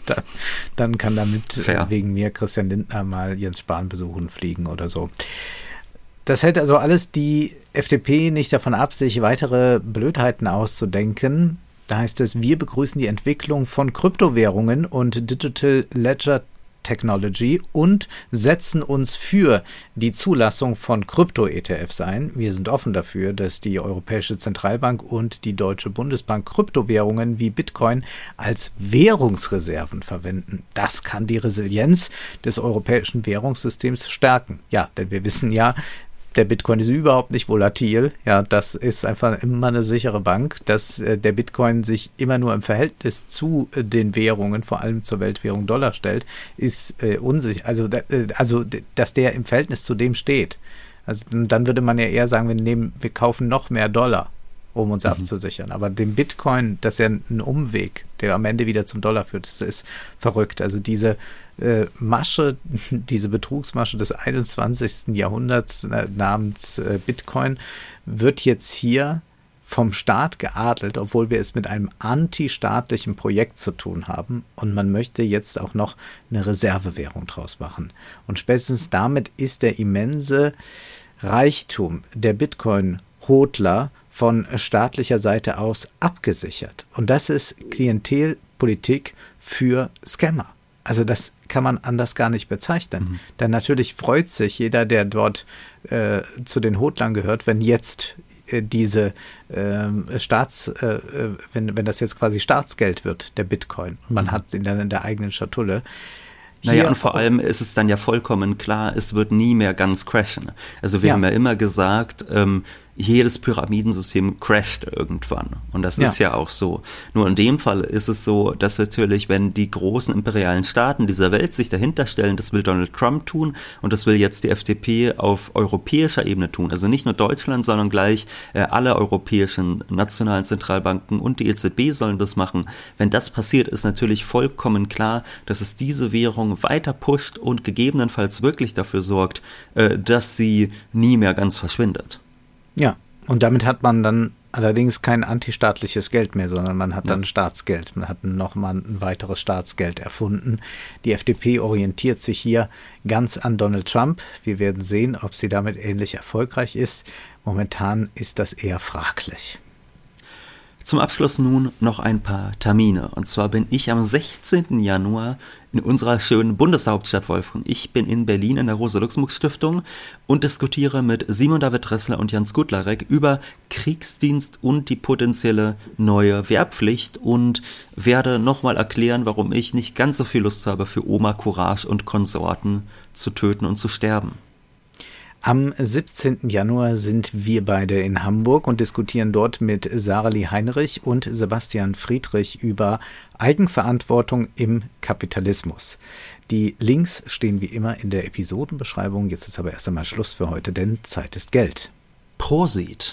Dann kann damit wegen mir Christian Lindner mal Jens Spahn besuchen, fliegen oder so. Das hält also alles die FDP nicht davon ab, sich weitere Blödheiten auszudenken. Da heißt es, wir begrüßen die Entwicklung von Kryptowährungen und Digital Ledger Technology und setzen uns für die Zulassung von Krypto-ETFs ein. Wir sind offen dafür, dass die Europäische Zentralbank und die Deutsche Bundesbank Kryptowährungen wie Bitcoin als Währungsreserven verwenden. Das kann die Resilienz des europäischen Währungssystems stärken. Ja, denn wir wissen ja, der Bitcoin ist überhaupt nicht volatil. Ja, das ist einfach immer eine sichere Bank, dass der Bitcoin sich immer nur im Verhältnis zu den Währungen, vor allem zur Weltwährung Dollar stellt, ist unsicher. Also, dass der im Verhältnis zu dem steht. Also, dann würde man ja eher sagen, wir kaufen noch mehr Dollar, um uns abzusichern. Aber dem Bitcoin, das ist ja ein Umweg, der am Ende wieder zum Dollar führt. Das ist verrückt. Also diese Masche, diese Betrugsmasche des 21. Jahrhunderts namens Bitcoin wird jetzt hier vom Staat geadelt, obwohl wir es mit einem antistaatlichen Projekt zu tun haben, und man möchte jetzt auch noch eine Reservewährung draus machen. Und spätestens damit ist der immense Reichtum der Bitcoin-Hodler von staatlicher Seite aus abgesichert. Und das ist Klientelpolitik für Scammer. Also das kann man anders gar nicht bezeichnen. Denn natürlich freut sich jeder, der dort zu den Hodlern gehört, wenn jetzt diese wenn das jetzt quasi Staatsgeld wird, der Bitcoin. Und man hat ihn dann in der eigenen Schatulle.
Naja, und vor allem ist es dann ja vollkommen klar, es wird nie mehr ganz crashen. Also wir haben ja immer gesagt, jedes Pyramidensystem crasht irgendwann. Und das ist ja auch so. Nur in dem Fall ist es so, dass natürlich, wenn die großen imperialen Staaten dieser Welt sich dahinter stellen, das will Donald Trump tun und das will jetzt die FDP auf europäischer Ebene tun. Also nicht nur Deutschland, sondern gleich alle europäischen nationalen Zentralbanken und die EZB sollen das machen. Wenn das passiert, ist natürlich vollkommen klar, dass es diese Währung weiter pusht und gegebenenfalls wirklich dafür sorgt, dass sie nie mehr ganz verschwindet.
Ja, und damit hat man dann allerdings kein antistaatliches Geld mehr, sondern man hat dann Staatsgeld. Man hat nochmal ein weiteres Staatsgeld erfunden. Die FDP orientiert sich hier ganz an Donald Trump. Wir werden sehen, ob sie damit ähnlich erfolgreich ist. Momentan ist das eher fraglich.
Zum Abschluss nun noch ein paar Termine. Und zwar bin ich am 16. Januar in unserer schönen Bundeshauptstadt, Wolfgang. Ich bin in Berlin in der Rosa-Luxemburg-Stiftung und diskutiere mit Simon David Dressler und Jan Skutlarek über Kriegsdienst und die potenzielle neue Wehrpflicht und werde nochmal erklären, warum ich nicht ganz so viel Lust habe, für Oma Courage und Konsorten zu töten und zu sterben.
Am 17. Januar sind wir beide in Hamburg und diskutieren dort mit Saralie Heinrich und Sebastian Friedrich über Eigenverantwortung im Kapitalismus. Die Links stehen wie immer in der Episodenbeschreibung. Jetzt ist aber erst einmal Schluss für heute, denn Zeit ist Geld.
Prosit.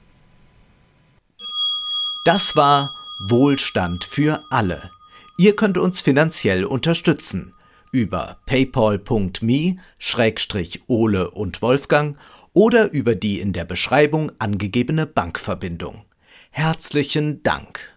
Das war Wohlstand für alle. Ihr könnt uns finanziell unterstützen. Über paypal.me/Ole und Wolfgang oder über die in der Beschreibung angegebene Bankverbindung. Herzlichen Dank!